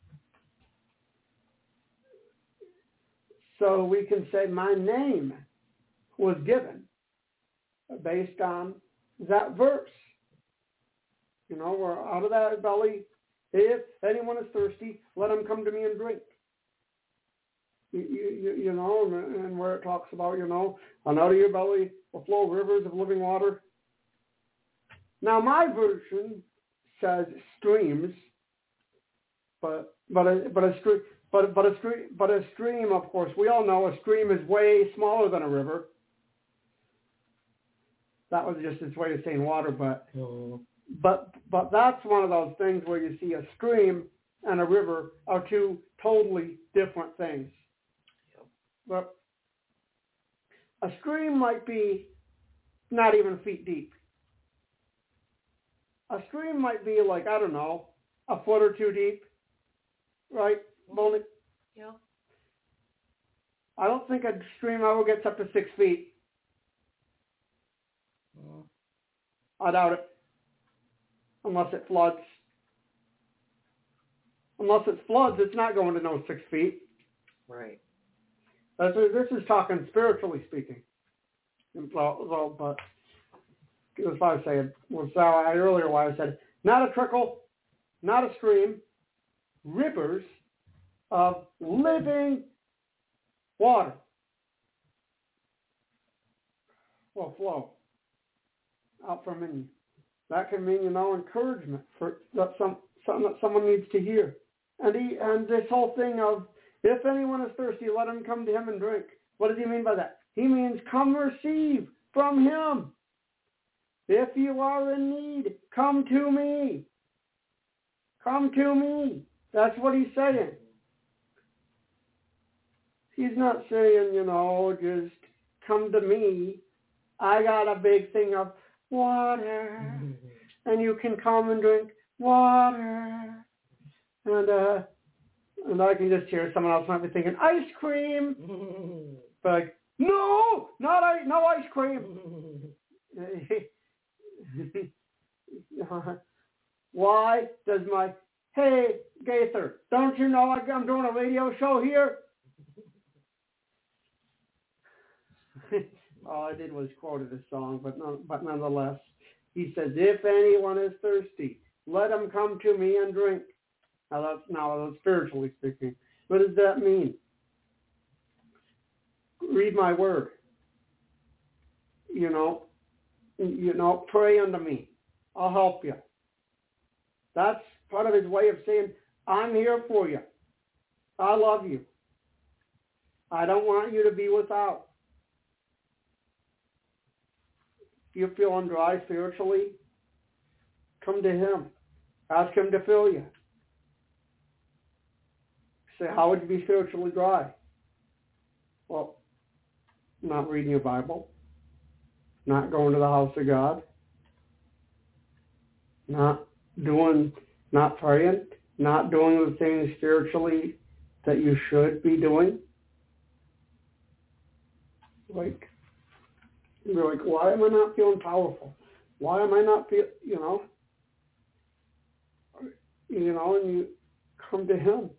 So we can say my name was given based on that verse. You know, we're out of that belly. If anyone is thirsty, let him come to me and drink. You, you, you know, and, and where it talks about, you know, and out of your belly will flow rivers of living water. Now, my version says streams, but but a but a stream, but but a stream, but a stream. Of course, we all know a stream is way smaller than a river. That was just its way of saying water, but. Mm. But but that's one of those things where you see a stream and a river are two totally different things. Yep. But a stream might be not even feet deep. A stream might be like, I don't know, a foot or two deep, right? Only, Yeah. I don't think a stream ever gets up to six feet. Mm. I doubt it. Unless it floods. Unless it floods, it's not going to no six feet. Right. That's, this is talking spiritually speaking. So, so, but that's why I said, was how I earlier why I said, not a trickle, not a stream, rivers of living water will flow out from in you. That can mean, you know, encouragement for that some something that someone needs to hear. And he and this whole thing of, if anyone is thirsty, let him come to him and drink. What does he mean by that? He means come receive from him. If you are in need, come to me. Come to me. That's what he's saying. He's not saying, you know, just come to me. I got a big thing of water, and you can come and drink water. And uh, and I can just hear someone else might be thinking, ice cream. But like, no, not ice, no ice cream. Why does my, hey, Gaither, don't you know I'm doing a radio show here? All I did was quoted a song, but no, but nonetheless, he says, if anyone is thirsty, let him come to me and drink. Now that's now that's spiritually speaking. What does that mean? Read my word. You know, you know, pray unto me. I'll help you. That's part of his way of saying, I'm here for you. I love you. I don't want you to be without. If you're feeling dry spiritually, come to him. Ask him to fill you. Say, how would you be spiritually dry? Well, not reading your Bible, not going to the house of God, not doing, not praying, not doing the things spiritually that you should be doing. Like, you're like, why am I not feeling powerful? Why am I not feel, you know, you know, and you come to him.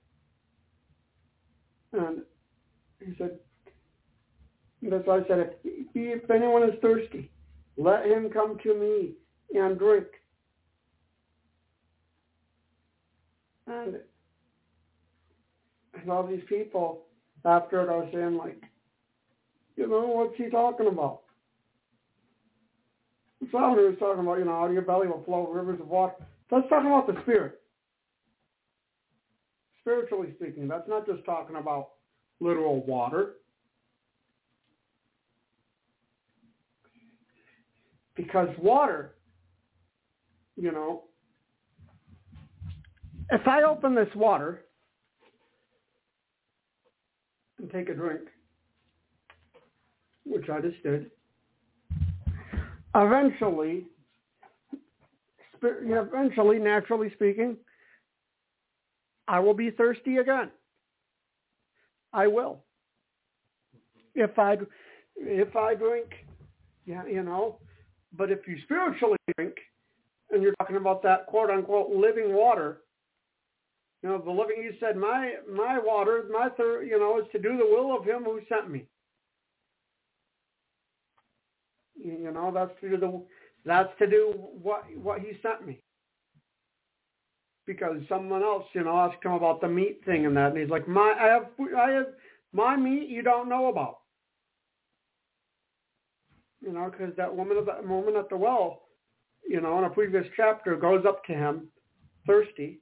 And he said, that's why I said, if, if anyone is thirsty, let him come to me and drink. And, and all these people after it are saying, like, you know, what's he talking about? Solomon was talking about, you know, out of your belly will flow rivers of water. That's talking about the Spirit. Spiritually speaking, that's not just talking about literal water. Because water, you know, if I open this water and take a drink, which I just did, eventually, you know, eventually, naturally speaking, I will be thirsty again. I will. If I, if I drink, yeah, you know, but if you spiritually drink, and you're talking about that quote unquote living water, you know, the living, you said, my, my water, my third, you know, is to do the will of him who sent me. You know, that's to do the, that's to do what, what he sent me. Because someone else, you know, asked him about the meat thing and that, and he's like, my, I have, I have my meat you don't know about. You know, because that woman, that woman at the well, you know, in a previous chapter, goes up to him, thirsty,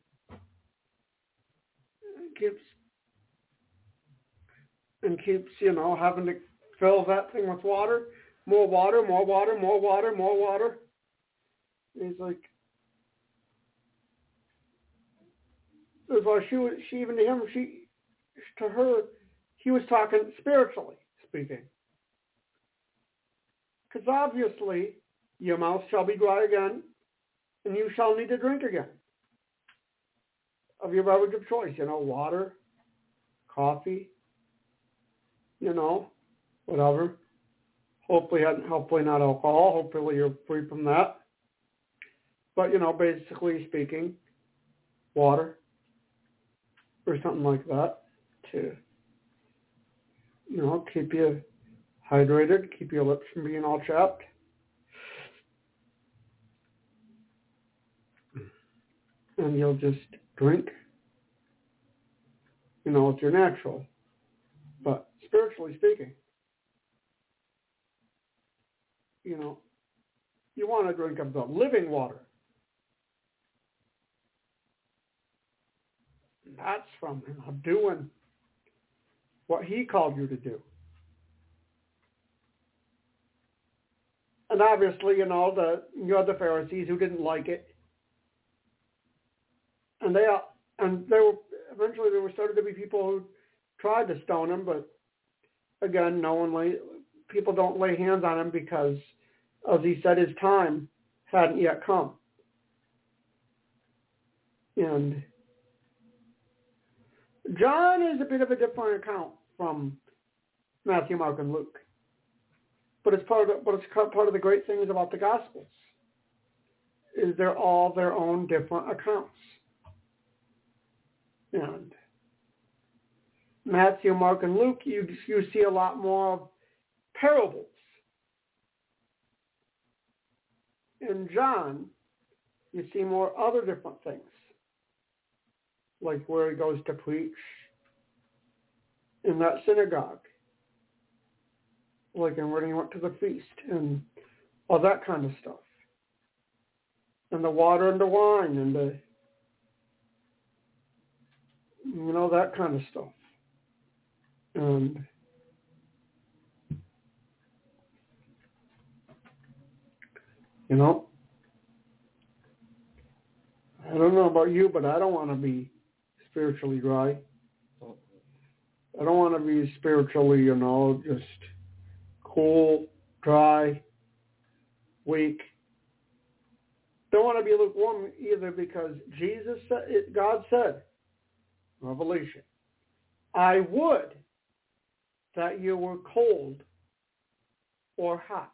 and keeps, and keeps, you know, having to fill that thing with water, more water, more water, more water, more water. And he's like, That's why she was, she even to him, she, to her, he was talking spiritually speaking. Because obviously, your mouth shall be dry again, and you shall need to drink again of your beverage of choice. You know, water, coffee, you know, whatever. Hopefully, hopefully not alcohol. Hopefully, you're free from that. But, you know, basically speaking, water or something like that to, you know, keep you hydrated, keep your lips from being all chapped. And you'll just drink. You know, it's your natural. But spiritually speaking, you know, you want to drink of the living water. And that's from you know, doing what he called you to do. And obviously, you know, the you had the Pharisees who didn't like it. And they and there were eventually there were started to be people who tried to stone him, but again, no one lay people don't lay hands on him because, as he said, his time hadn't yet come. And John is a bit of a different account from Matthew, Mark, and Luke. But it's part of the, but it's part of the great things about the Gospels is they're all their own different accounts. And Matthew, Mark, and Luke, you you see a lot more parables. In John, you see more other different things, like where he goes to preach in that synagogue, like and when he went to the feast, and all that kind of stuff, and the water and the wine, and the you know that kind of stuff, and you know, I don't know about you, but I don't want to be spiritually dry. I don't want to be spiritually, you know, just cool, dry, weak. Don't want to be lukewarm either because Jesus said, God said, Revelation, I would that you were cold or hot.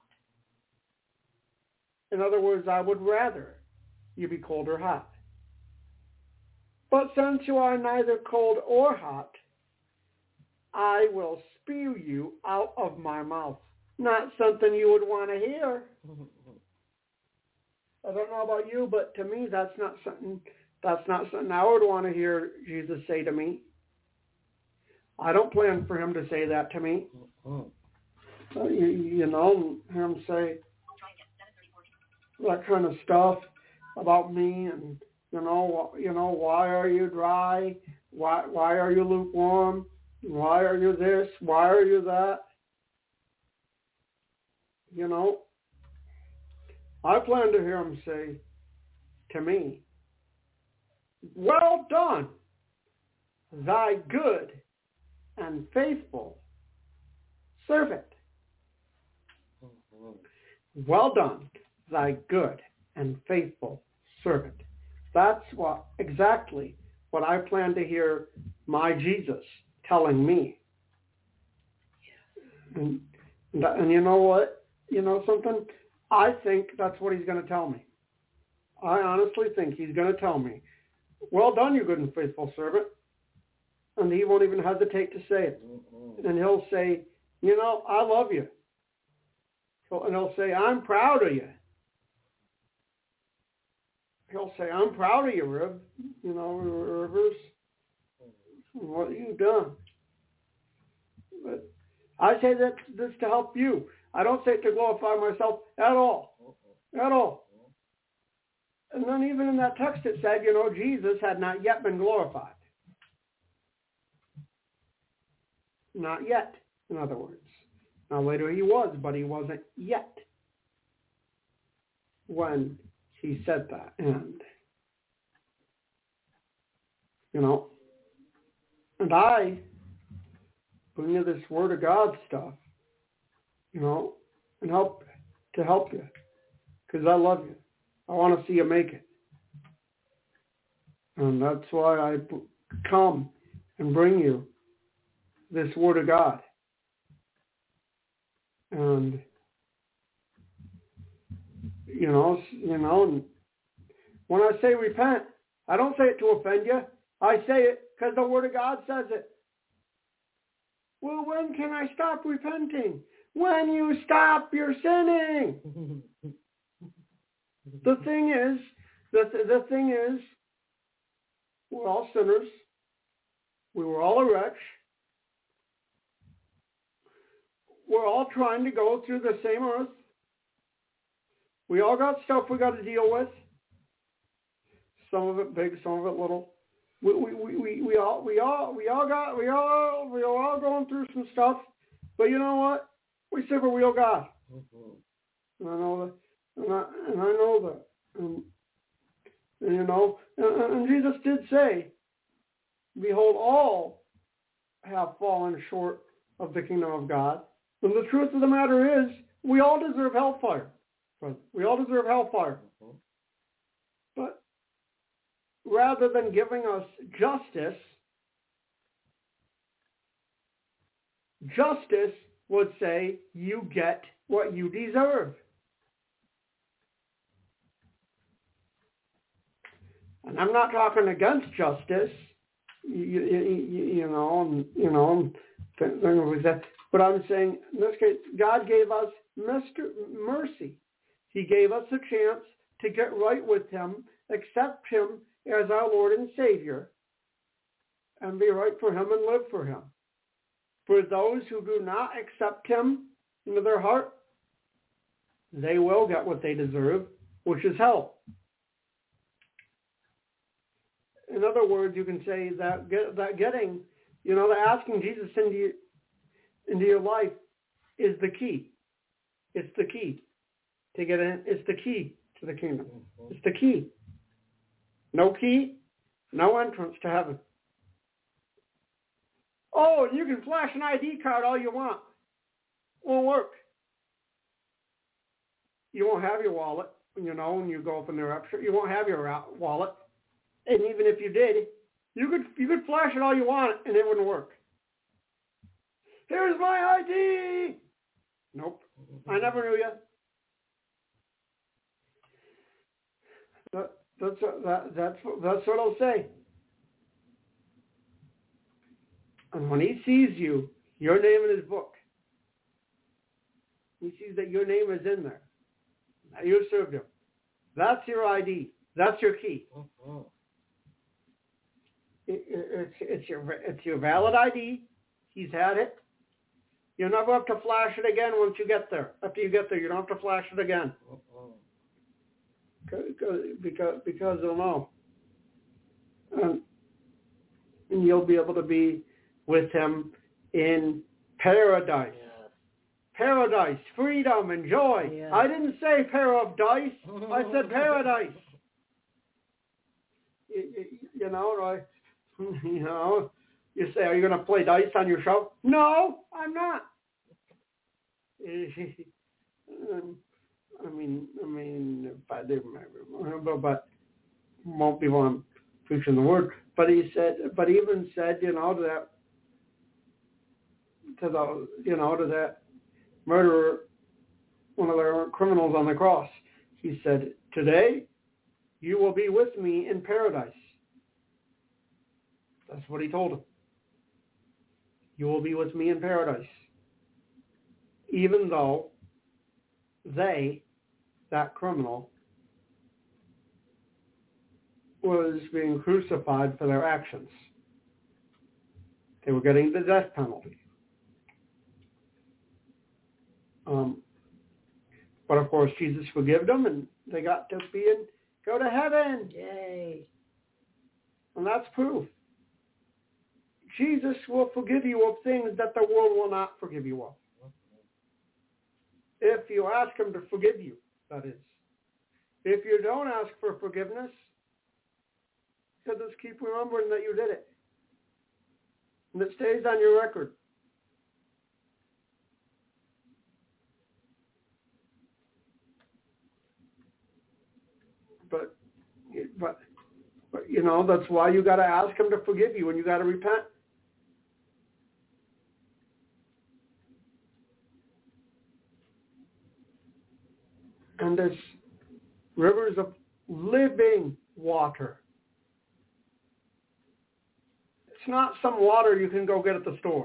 In other words, I would rather you be cold or hot. But since you are neither cold or hot, I will spew you out of my mouth. Not something you would want to hear. I don't know about you, but to me, that's not something. That's not something I would want to hear Jesus say to me. I don't plan for him to say that to me. Uh, you, you know, him say that kind of stuff about me, and you know, you know, why are you dry? Why, why are you lukewarm? Why are you this? Why are you that? You know, I plan to hear him say to me, well done, thy good and faithful servant. Well done, thy good and faithful servant. That's what exactly what I plan to hear my Jesus telling me. And, and, and you know what? You know something? I think that's what he's going to tell me. I honestly think he's going to tell me, well done, you good and faithful servant. And he won't even hesitate to say it. Mm-hmm. And he'll say, you know, I love you. So, and he'll say, I'm proud of you. He'll say, I'm proud of you, Riv. You know, Rivers. What you've done. But I say that this to help you. I don't say it to glorify myself at all. At all. And then even in that text it said, you know, Jesus had not yet been glorified. Not yet, in other words. Now later he was, but he wasn't yet when he said that. And You know, and I bring you this Word of God stuff, you know, and help to help you because I love you. I want to see you make it. And that's why I come and bring you this Word of God. And, you know, you know, and when I say repent, I don't say it to offend you. I say it because the Word of God says it. Well, when can I stop repenting? When you stop your sinning. The thing is, the, the thing is, we're all sinners. We were all a wretch. We're all trying to go through the same earth. We all got stuff we got to deal with. Some of it big, some of it little. We we, we, we, we all we all we all got we all we are all going through some stuff. But you know what? We serve a real God. Mm-hmm. And I know that, and I, and I know that. And, and you know, and, and Jesus did say, "Behold, all have fallen short of the kingdom of God." And the truth of the matter is, we all deserve hellfire. We all deserve hellfire. Mm-hmm. But rather than giving us justice, justice would say, you get what you deserve. And I'm not talking against justice, you, you, you know, and, you know, but I'm saying, in this case, God gave us mercy. He gave us a chance to get right with him, accept him as our Lord and Savior, and be right for him and live for him. For those who do not accept him into their heart, they will get what they deserve, which is hell. In other words, you can say that get, that getting, you know, that asking Jesus into your, into your life is the key. It's the key to get in. It's the key to the kingdom. It's the key. No key, no entrance to heaven. Oh, you can flash an I D card all you want. Won't work. You won't have your wallet, you know, when you go up in the rapture. You won't have your wallet. And even if you did, you could you could flash it all you want and it wouldn't work. Here's my I D. Nope. I never knew you. That, that's, that, that's, that's what I'll say. And when he sees you, your name in his book, he sees that your name is in there. Now you served him. That's your I D. That's your key. Oh. It, it, it's, it's your it's your valid I D. He's had it. You'll never have to flash it again once you get there. After you get there, you don't have to flash it again. Oh. Because because because they'll know. And, and you'll be able to be with him in paradise. Yeah. Paradise, freedom, and joy. Yeah. I didn't say pair of dice. I said paradise. you, you know, right? You know, you say, are you going to play dice on your show? No, I'm not. I mean, I mean, if I did, but, but won't be while I'm preaching the word. But he said, but he even said, you know, to that, to the, you know, to that murderer, one of the criminals on the cross, he said, today you will be with me in paradise. That's what he told him. You will be with me in paradise. Even though they, that criminal, was being crucified for their actions. They were getting the death penalty. Um, but of course, Jesus forgave them, and they got to be in, go to heaven. Yay! And that's proof. Jesus will forgive you of things that the world will not forgive you of. If you ask him to forgive you, that is. If you don't ask for forgiveness, So just keep remembering that you did it. And it stays on your record. But, but, but you know, that's why you got to ask him to forgive you and you got to repent. And there's rivers of living water. It's not some water you can go get at the store.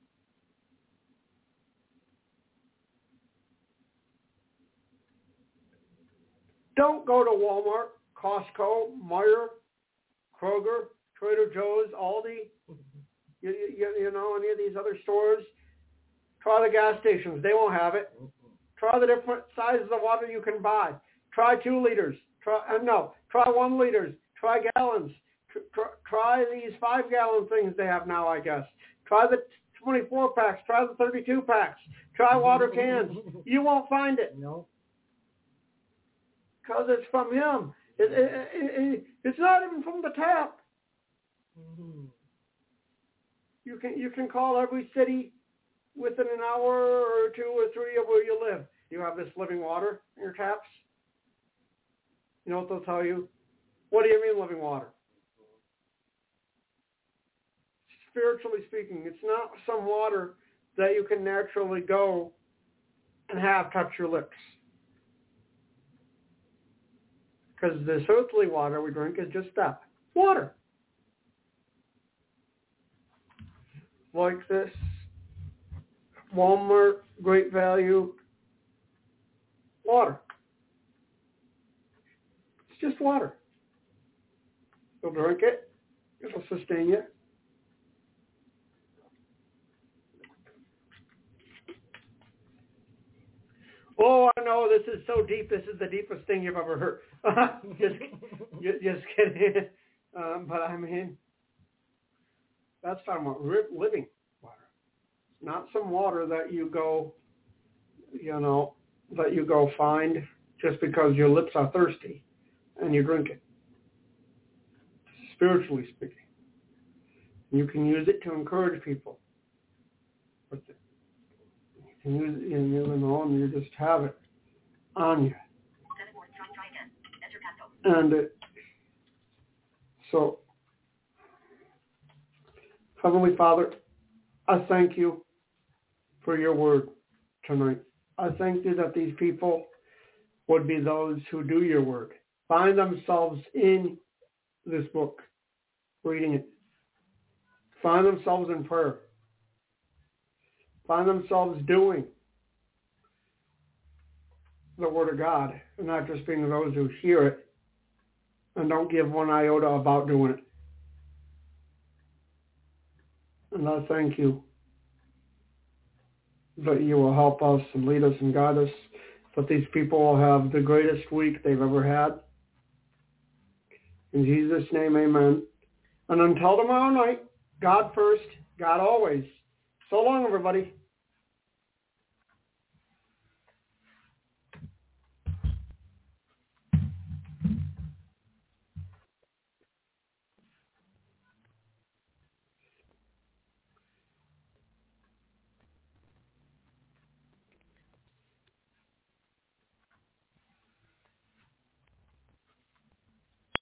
Don't go to Walmart, Costco, Meijer, Kroger, Trader Joe's, Aldi, you, you, you know, any of these other stores. Try the gas stations. They won't have it. Try the different sizes of water you can buy. Try two liters. Try uh, no. Try one liters. Try gallons. Try, try these five gallon things they have now, I guess. Try the twenty-four packs. Try the thirty-two packs. Try water cans. You won't find it. No. Because it's from him. It, it, it, it, it's not even from the tap. Mm-hmm. You can you can call every city within an hour or two or three of where you live. You have this living water in your taps. You know what they'll tell you? What do you mean living water? Spiritually speaking, it's not some water that you can naturally go and have touch your lips. Because this earthly water we drink is just that, water. Like this Walmart, Great Value, water. It's just water. You'll drink it. It'll sustain you. Oh, I know, this is so deep. This is the deepest thing you've ever heard. just, just kidding. Um, but I mean, that's talking about living water. Not some water that you go, you know, that you go find just because your lips are thirsty and you drink it. Spiritually speaking. You can use it to encourage people. But you can use it, you know, and you just have it on you. And it, so, Heavenly Father, I thank you for your word tonight. I thank you that these people would be those who do your word, find themselves in this book, reading it, find themselves in prayer, find themselves doing the word of God, and not just being those who hear it and don't give one iota about doing it. And I thank you that you will help us and lead us and guide us, that these people will have the greatest week they've ever had. In Jesus' name, amen. And until tomorrow night, God first, God always. So long, everybody.